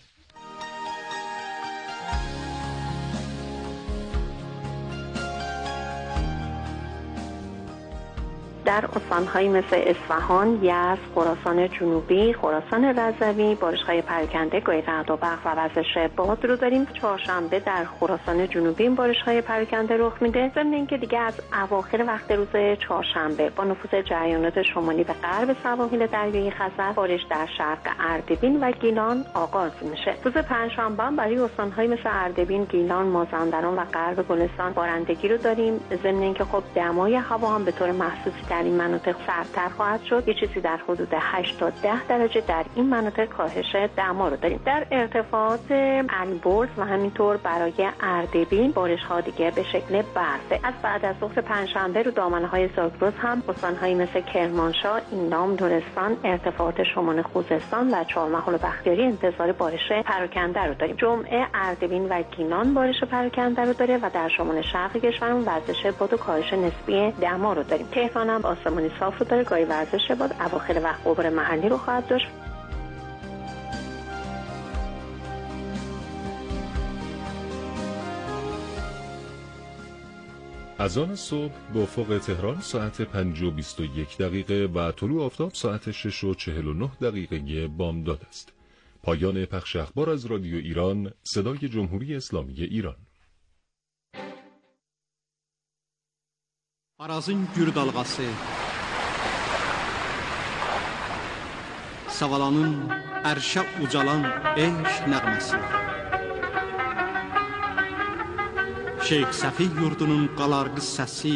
در استان‌هایی مثل اصفهان، یزد، خراسان جنوبی، خراسان رضوی، بارش‌های پراکنده، گویرعد و بلخ و ورزش باد رو داریم. چهارشنبه در خراسان جنوبی این بارش‌های پراکنده رخ میده. ضمن اینکه دیگه از اواخر وقت روز چهارشنبه با نفوذ جریانات شمالی به غرب سواحل دریای خزر بارش در شرق اردبیل و گیلان آغاز میشه. روز پنجشنبه هم برای استان‌هایی مثل اردبیل، گیلان، مازندران و غرب گلستان بارندگی رو داریم. ضمن اینکه خب دمای هوا هم به طور محسوسی در این مناطق سردتر خواهد شد. یه چیزی در حدود 8 تا 10 درجه در این مناطق کاهش دما رو داریم. در ارتفاعات البرز و همینطور برای اردبیل بارش‌ها دیگه به شکل برفه. از بعد از ظهر پنجشنبه رو دامنه‌های زاگرس هم استان‌هایی مثل کرمانشاه، اینام، لرستان، ارتفاعات شمال خوزستان و چهارمحال و بختیاری انتظار بارش پراکنده رو داریم. جمعه اردبیل و گیلان بارش پراکنده رو داره و در شمال شرق کشورمون وزش باد و کاهش نسبی دما رو داریم. تهران هم آسمانی صاف رو داره، گاهی ورزش باد، اواخر وقت غبار محلی رو خواهد داشت. اذان صبح به افق تهران ساعت 5:21 و طلوع آفتاب ساعت 6:49 بامداد است. پایان پخش اخبار از رادیو ایران، صدای جمهوری اسلامی ایران. Arazın gür dalğası, Savalanın ərşə ucalan eşq nəğməsi, Şeyx Səfi yurdunun qalarğı səsi,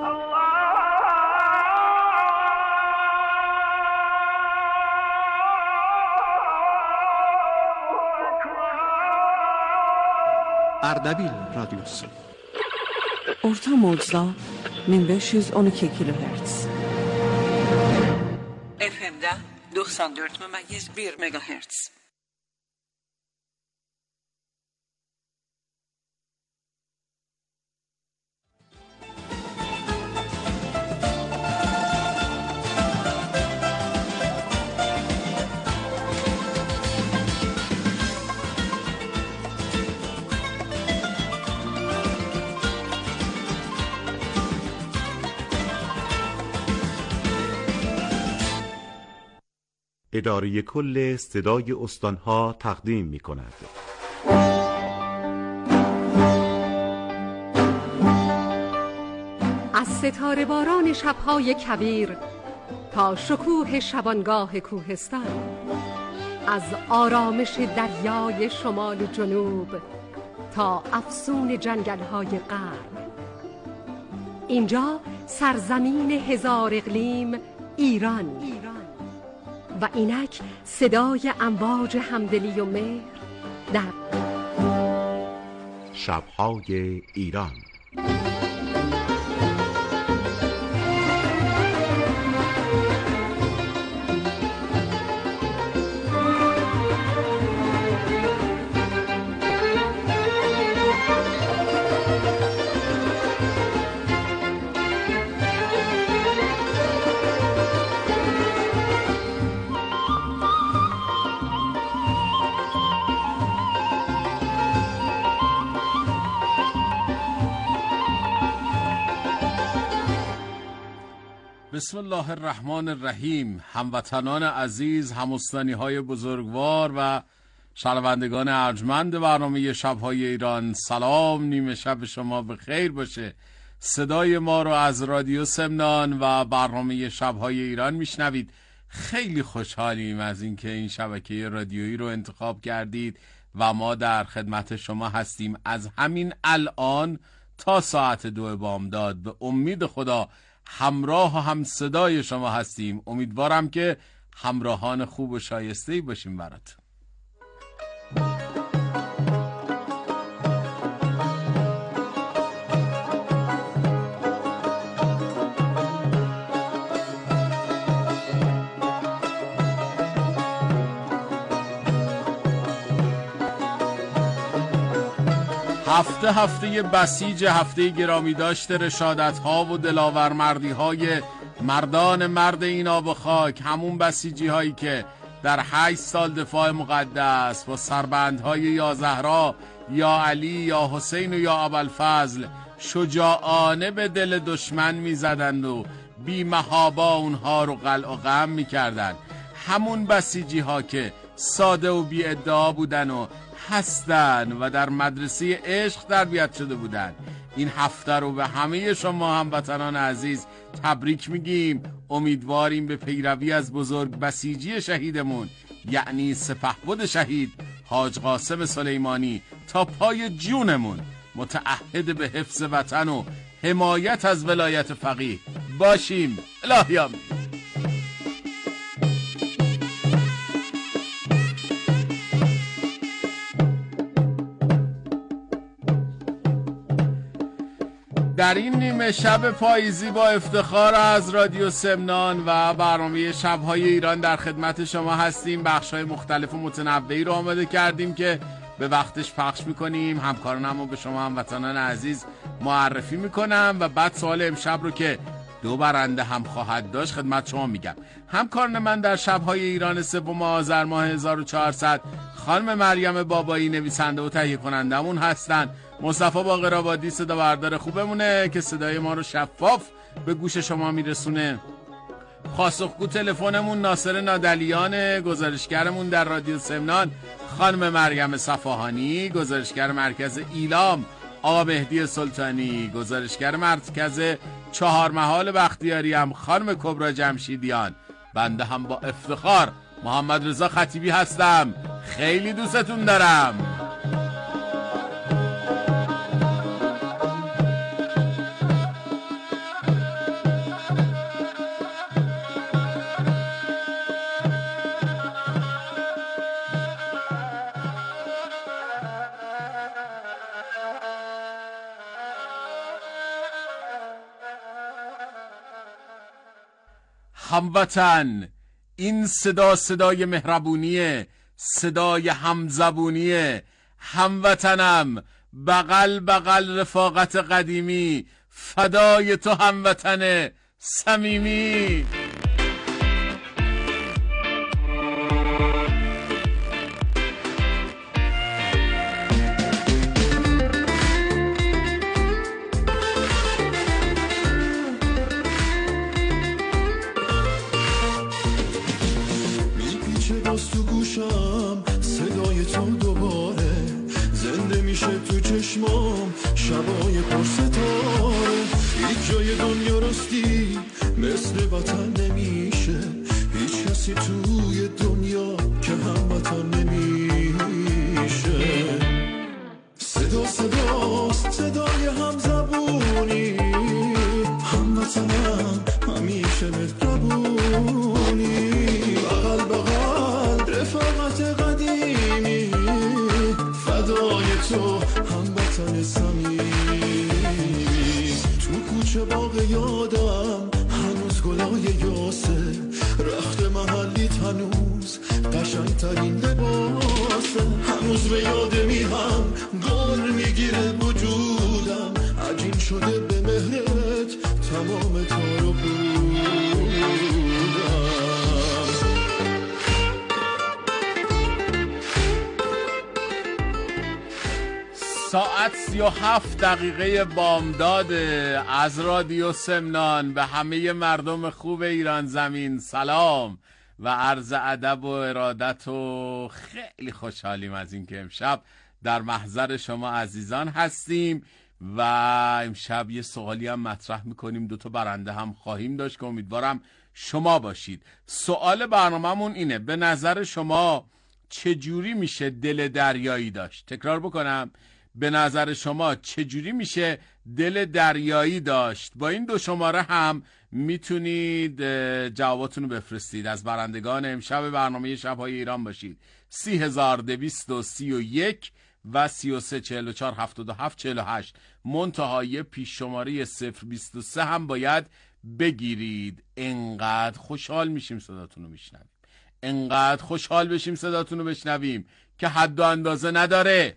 Ərdəbil radiosu. Orta mocda 1512 kilohertz. FM'de 94,1 megahertz. اداره کل صدای استانها تقدیم می کند. از ستاره باران شبهای کویر تا شکوه شبانگاه کوهستان، از آرامش دریای شمال و جنوب تا افسون جنگل‌های غرب، اینجا سرزمین هزار اقلیم ایران و اینک صدای امواج همدلی و مهر در شب‌های ایران. بسم الله الرحمن الرحیم. هموطنان عزیز، همستانی های بزرگوار و شنوندگان ارجمند برنامه شب‌های ایران، سلام، نیمه شب شما به خیر باشه. صدای ما رو از رادیو سمنان و برنامه شب‌های ایران میشنوید. خیلی خوشحالیم از اینکه این شبکه رادیویی رو انتخاب کردید و ما در خدمت شما هستیم از همین الان تا ساعت 2 بامداد. به امید خدا همراه و هم صدای شما هستیم. امیدوارم که همراهان خوب و شایسته‌ای باشیم براتون. هفته بسیج هفته گرامی داشته رشادت ها و دلاور مردی های مردان مرد این آب و خاک، همون بسیجی هایی که در 8 سال دفاع مقدس با سربندهای یا زهرا یا علی یا حسین و یا ابوالفضل شجاعانه به دل دشمن می زدند و بی محابا اونها رو قلع و قم می کردن. همون بسیجی ها که ساده و بی ادعا بودن و هستن و در مدرسه عشق تربیت شده بودن. این هفته رو به همه شما هموطنان عزیز تبریک میگیم. امیدواریم به پیروی از بزرگ بسیجی شهیدمون، یعنی سپهبد شهید حاج قاسم سلیمانی، تا پای جونمون متعهد به حفظ وطن و حمایت از ولایت فقیه باشیم. الهی آمین. در این نیمه شب پاییزی با افتخار از رادیو سمنان و برنامه شب‌های ایران در خدمت شما هستیم. بخش‌های مختلف و متنوعی رو آماده کردیم که به وقتش پخش می‌کنیم. همکارانم رو به شما هموطنان عزیز معرفی می‌کنم و بعد سوال امشب رو که 2 برنده هم خواهد داشت خدمت شما میگم. همکاران من در شب‌های ایران 3 آذر ماه 1400 خانم مریم بابایی نویسنده و تهیه کنندمون هستن. مصطفی باقرآبادی صدا بردار خوبمونه که صدای ما رو شفاف به گوش شما میرسونه. پاسخگو تلفنمون ناصر نادلیان، گزارشگرمون در رادیو سمنان خانم مریم صفاهانی، گزارشگر مرکز ایلام آقا مهدی سلطانی، گزارشگر مرکز 4 محال بختیاری هم خانم کبرا جمشیدیان. بنده هم با افتخار محمد رضا خطیبی هستم. خیلی دوستتون دارم. هموطن، این صدای مهربونیه، صدای همزبونیه. هموطنم، بغل بغل رفاقت قدیمی، فدای تو هموطن صمیمی. مثل وطن نمیشه هیچ کسی توی دنیا که هموطن نمیشه. صدا صداست صدای همزبونی، هموطنم همیشه مهربونی، بغل بغل رفاقت قدیمی، فدای تو هموطن صمیمی. تو کوچه باغ یادم هنوز گلای یاسه، رخت محلی هنوز قشنگترین لباسه، هنوز به یاد میهم گل میگیره وجودم، عجین شده به مهرت تمام تارو بودم. ساعت 37 دقیقه بامداد از رادیو سمنان به همه مردم خوب ایران زمین سلام و عرض ادب و ارادت و خیلی خوشحالیم از این که امشب در محضر شما عزیزان هستیم و امشب یه سوالی هم مطرح میکنیم. 2 برنده هم خواهیم داشت که امیدوارم شما باشید. سوال برنامه‌مون اینه: به نظر شما چجوری میشه دل دریایی داشت؟ تکرار بکنم، به نظر شما چجوری میشه دل دریایی داشت؟ با این 2 شماره هم میتونید جواباتون رو بفرستید. از برندگان امشب برنامه شب‌های ایران باشید. 30231 و 33447748 منتهای پیش شماره 023 هم باید بگیرید. انقدر خوشحال میشیم صداتون رو میشنویم، انقدر خوشحال بشیم صداتون رو بشنویم که حد و اندازه نداره.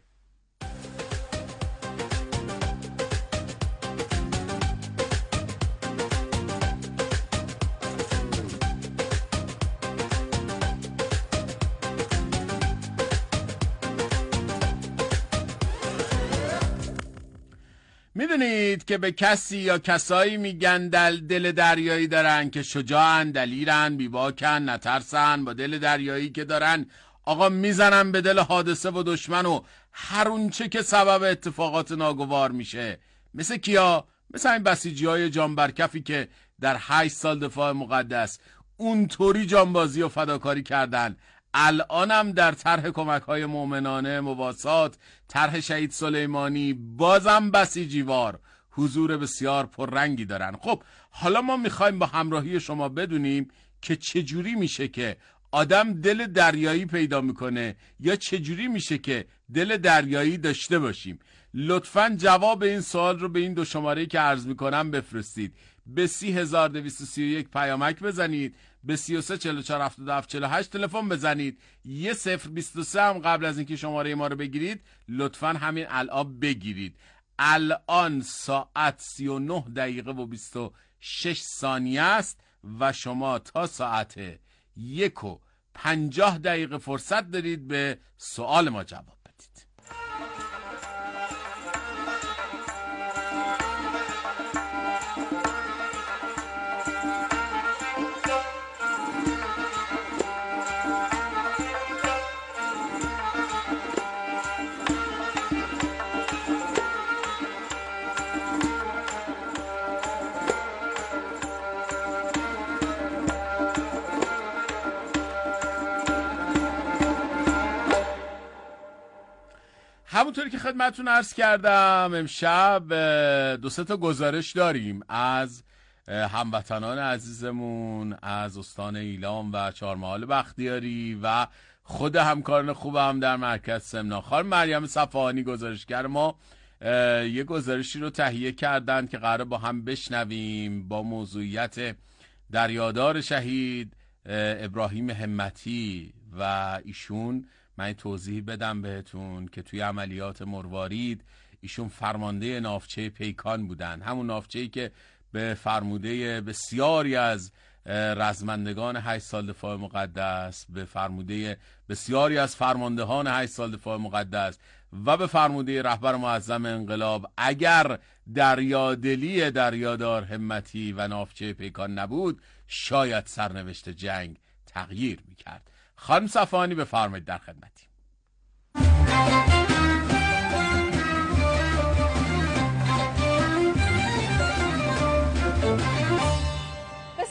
میدونید که به کسی یا کسایی میگن دل دریایی دارن که شجاعن، دلیرن، بیباکن، نترسن، با دل دریایی که دارن آقا میزنن به دل حادثه و دشمن و هر اونچه که سبب اتفاقات ناگوار میشه. مثل کیا؟ مثل این بسیجی های جانبرکفی که در 8 سال دفاع مقدس اونطوری جانبازی و فداکاری کردن. الانم در طرح کمک‌های مؤمنانه مواسات، طرح شهید سلیمانی، بازم بسیجیوار حضور بسیار پررنگی دارن. خب حالا ما میخوایم با همراهی شما بدونیم که چجوری میشه که آدم دل دریایی پیدا میکنه یا چجوری میشه که دل دریایی داشته باشیم. لطفاً جواب این سوال رو به این 2 شماره‌ای که عرض میکنم بفرستید. به 30231 پیامک بزنید، به 33447748 تلفن بزنید. 1023 هم قبل از اینکه شماره ما رو بگیرید لطفاً همین الان بگیرید. الان ساعت 39 دقیقه و 26 ثانیه است و شما تا ساعت 1:50 فرصت دارید به سوال ما جواب بدید. همونطوری که خدمتتون عرض کردم امشب 2-3 تا گزارش داریم از هموطنان عزیزمون از استان ایلام و چهارمحال بختیاری و خود همکاران خوبم در مرکز سمنان. خانم مریم صفاهانی گزارشگر ما یه گزارشی رو تهیه کردن که قراره با هم بشنویم با موضوعیت دریادار شهید ابراهیم همتی و ایشون. من توضیح بدم بهتون که توی عملیات مروارید ایشون فرمانده ناوچه پیکان بودن، همون ناوچه‌ای که به فرموده بسیاری از رزمندگان 8 سال دفاع مقدس، به فرموده بسیاری از فرماندهان 8 سال دفاع مقدس و به فرموده رهبر معظم انقلاب اگر دریادلی دریادار همتی و ناوچه پیکان نبود شاید سرنوشت جنگ تغییر میکرد. خانم صفانی بفرمایید، در خدمتی. به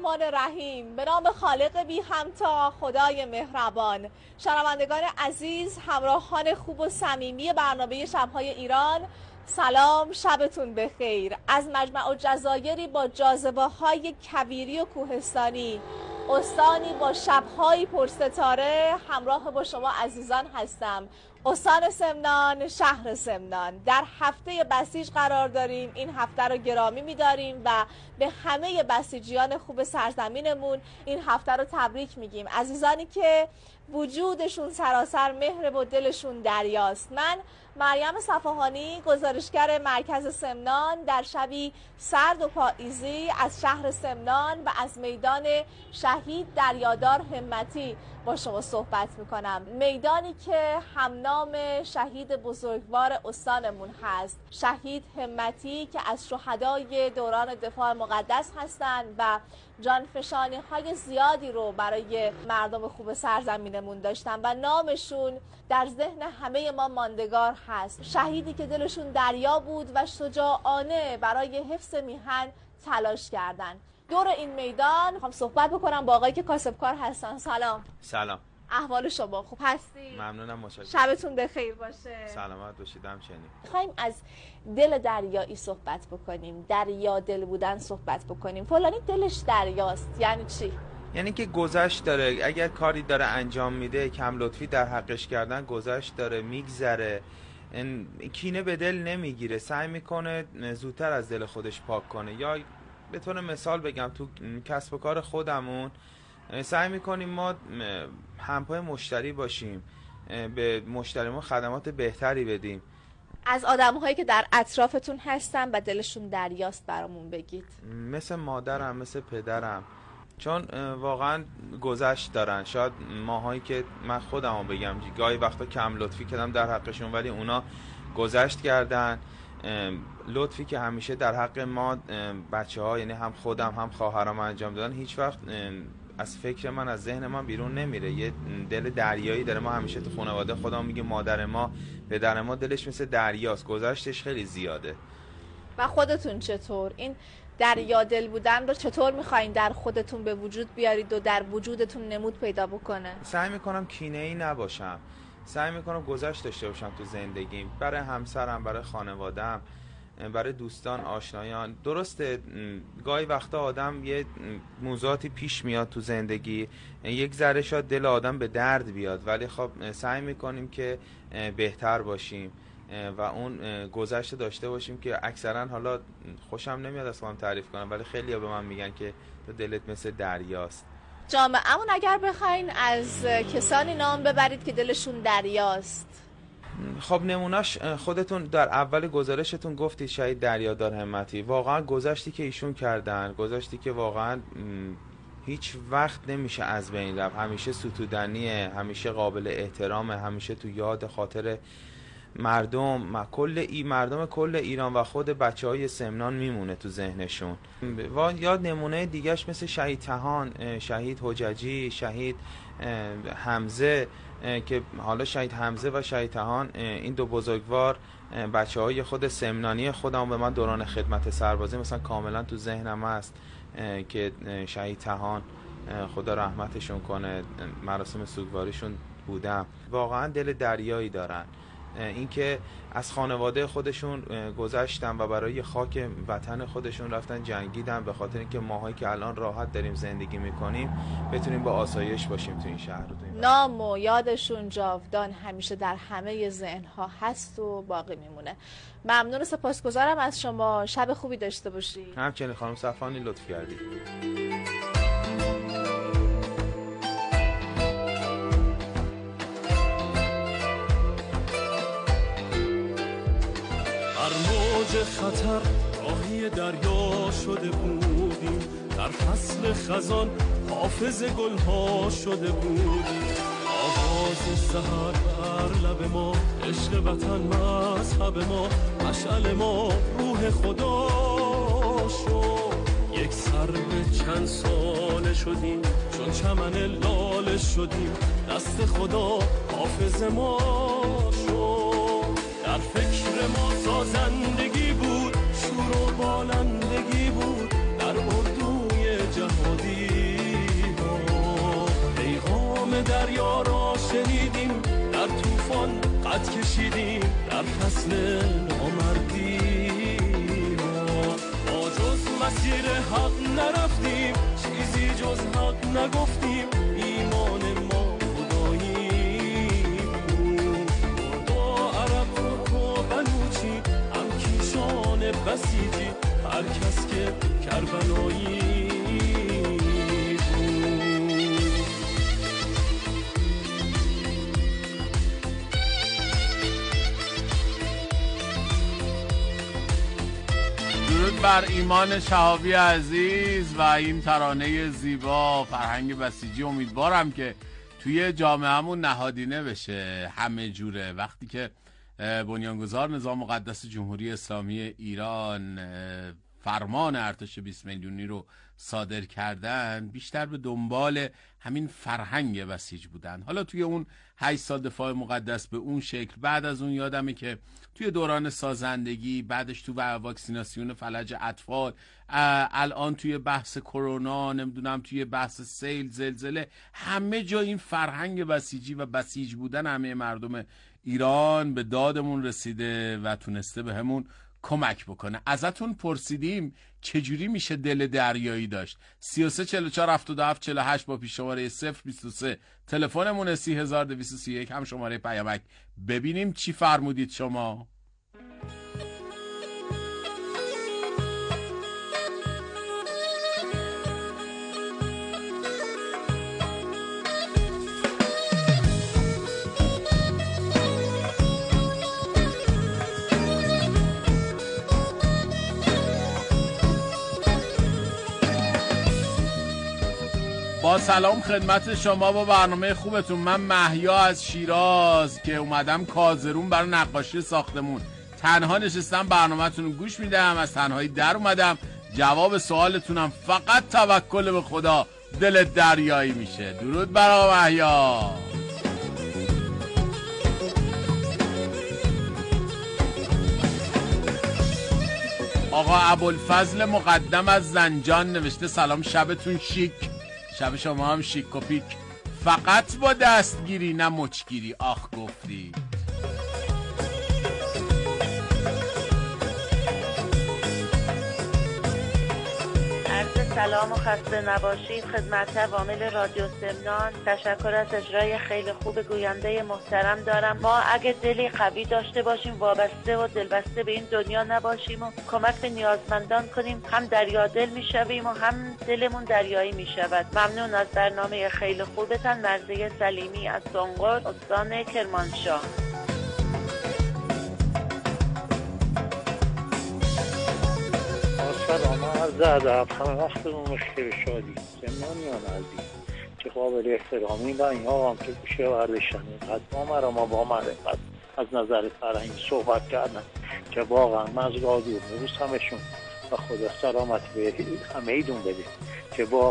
الرحمن الرحیم. به نام خالق بی همتا، خدای مهربان. شنوندگان عزیز، همراهان خوب و صمیمی برنامه شب‌های ایران، سلام، شبتون بخیر. از مجمع الجزایری با جاذبه‌های کویری و کوهستانی، استانی با شب‌های پرستاره، همراه با شما عزیزان هستم. استان سمنان، شهر سمنان. در هفته بسیج قرار داریم. این هفته رو گرامی می‌داریم و به همه بسیجیان خوب سرزمینمون این هفته رو تبریک میگیم. عزیزانی که وجودشون سراسر مهر و دلشون دریاست. من مریم صفاهانی، گزارشگر مرکز سمنان، در شبی سرد و پاییزی از شهر سمنان و از میدان شهید دریادار همتی با شما صحبت میکنم. میدانی که همنام شهید بزرگوار استانمون هست، شهید همتی، که از شهدای دوران دفاع مقدس هستند و جانفشانی های زیادی رو برای مردم خوب سرزمینمون داشتن و نامشون در ذهن همه ما ماندگار هست. شهیدی که دلشون دریا بود و شجاعانه برای حفظ میهن تلاش کردند. دور این میدان میخوام صحبت بکنم با آقایی که کاسبکار هستن. سلام. سلام. احوال شما خوب هستی؟ ممنونم، متشکرم. شبتون بخیر باشه. سلامت باشید. همچنین. میخوایم از دل دریایی صحبت بکنیم، دریا دل بودن صحبت بکنیم. فلانی دلش دریاست یعنی چی؟ یعنی که گذشت داره، اگر کاری داره انجام میده، کم لطفی در حقش کردن، گذشت داره، میگذره، کینه به دل نمیگیره، سعی میکنه زودتر از دل خودش پاک کنه. یا به طور مثال بگم، تو کسب و کار خودمون سعی میکنیم ما همپای مشتری باشیم، به مشتریمون خدمات بهتری بدیم. از آدم‌هایی که در اطرافتون هستن و دلشون دریاست برامون بگید. مثل مادرم، مثل پدرم، چون واقعا گذشت دارن. شاید ماهایی که من خودمو بگم گاهی وقتا کم لطفی کردم در حقشون، ولی اونا گذشت کردن. لطفی که همیشه در حق ما بچه‌ها، یعنی هم خودم هم خواهرام انجام دادن، هیچ وقت از فکر من، از ذهن من بیرون نمیره. یه دل دریایی داره. ما همیشه تو خانواده خودم میگه مادر ما، پدر ما دلش مثل دریاست، گذشتش خیلی زیاده. و خودتون چطور این دریا دل بودن رو چطور میخواین در خودتون به وجود بیارید و در وجودتون نمود پیدا بکنه؟ سعی میکنم کینه‌ای نباشم، سعی میکنم گذشت داشته باشم تو زندگیم، برای همسرم، برای خانواده‌ام، برای دوستان، آشنایان. درسته گاهی وقتا آدم یه موضوعاتی پیش میاد تو زندگی، یک ذره شاید دل آدم به درد بیاد، ولی خب سعی میکنیم که بهتر باشیم و اون گذشت داشته باشیم که اکثرا، حالا خوشم نمیاد از خودم تعریف کنم، ولی خیلی‌ها به من میگن که تو دلت مثل دریاست. جامعه‌مون اگر بخواین از کسانی نام ببرید که دلشون دریاست، خب نمونهش خودتون در اول گزارشتون گفتید شهید دریادار همتی. واقعا گذشتی که ایشون کردن، گذشتی که واقعا هیچ وقت نمیشه از بین رفت، همیشه ستودنیه، همیشه قابل احترامه، همیشه تو یاد خاطر مردم کل ایران و خود بچه‌های سمنان میمونه تو ذهنشون. و یا نمونه دیگهش مثل شهید تهان، شهید حججی، شهید حمزه، که حالا شهید حمزه و شهید تهان این دو بزرگوار بچه‌های خود سمنانی خودم به من دوران خدمت سربازی مثلا کاملا تو ذهنم هست که شهید تهان خدا رحمتشون کنه مراسم سوگواریشون بودم. واقعا دل دریایی دارن. اینکه از خانواده خودشون گذشتن و برای خاک وطن خودشون رفتن جنگیدن، به خاطر اینکه ماهایی که الان راحت داریم زندگی میکنیم بتونیم با آسایش باشیم تو این شهر. نام و یادشون جاودان همیشه در همه ذهنها هست و باقی میمونه. ممنون و سپاسگزارم از شما. شب خوبی داشته باشید. همچنین خانم صفانی، لطف کردید. خطر راهی دریا شده بودیم، در فصل خزان حافظ گلها شده بودیم. آواز سحر بر لب ما، عشق وطن مذهب ما، مشعل ما روح خدا شد. یک سر به چند ساله شدیم، چون چمن لاله شدیم، دست خدا حافظ ما شد. در فکر ما سازندگی بود، شور و بالندگی بود، در اردوی جهادی دریا را شنیدیم، در طوفان قد کشیدیم، در فصل نامردی ما جز مسیر حق نرفتیم، چیزی جز حق نگفتیم، ایمان ما خدایی بود. با عرب ترک و بلوچی هم کیشان بسیجی، هر کس که کربلایی بر ایمان شهابی عزیز و این ترانه زیبا فرهنگ بسیجی. امیدوارم که توی جامعهمون نهادینه بشه همه جوره. وقتی که بنیانگذار نظام مقدس جمهوری اسلامی ایران فرمان ارتش 20 میلیونی رو صادر کردن، بیشتر به دنبال همین فرهنگ بسیج بودن. حالا توی اون 8 سال دفاع مقدس به اون شکل، بعد از اون یادمه که توی دوران سازندگی، بعدش تو واکسیناسیون فلج اطفال، الان توی بحث کرونا، نمیدونم توی بحث سیل، زلزله، همه جا این فرهنگ بسیجی و بسیج بودن همه مردم ایران به دادمون رسیده و تونسته به همون کمک بکنه. ازتون پرسیدیم چجوری میشه دل دریایی داشت. 33 44 77 48 با پیش شماره 023 تلفنمون 3231 هم شماره پیامک. ببینیم چی فرمودید شما. با سلام خدمت شما، با برنامه خوبتون. من مهیا از شیراز که اومدم کازرون برای نقاشی ساختمون. تنها نشستم برنامه‌تون رو گوش میدم، از تنهایی در اومدم. جواب سوالتونم فقط توکل به خدا دل دریایی میشه. درود بر آقا مهیا. آقا ابوالفضل مقدم از زنجان نوشته سلام، شبتون شیک، شب شما هم شیک و پیک، فقط با دستگیری نه مچگیری. آخ گفتی. عرض سلام و خسته نباشید خدمت عوامل رادیو سمنان. تشکر از اجرای خیلی خوب گوینده محترم دارم. ما اگه دلی قوی داشته باشیم، وابسته و دلبسته به این دنیا نباشیم و کمک به نیازمندان کنیم، هم دریا دل میشویم و هم دلمون دریایی میشود. ممنون از برنامه خیلی خوبتان. مرضیه سلیمی از سنقر، استان کرمانشاه. سلام عرض ادب، همه وقتتون بخیر. شادی زمانیان عزیز، چه قابل احترامی و این آقام که گوشه بردشتن اینقدر ما با معرفت از نظر فرهنگی صحبت کردن که واقعا من از رادیو میبوسمشون و خدا سلامت به همه ایدون بده که واقعا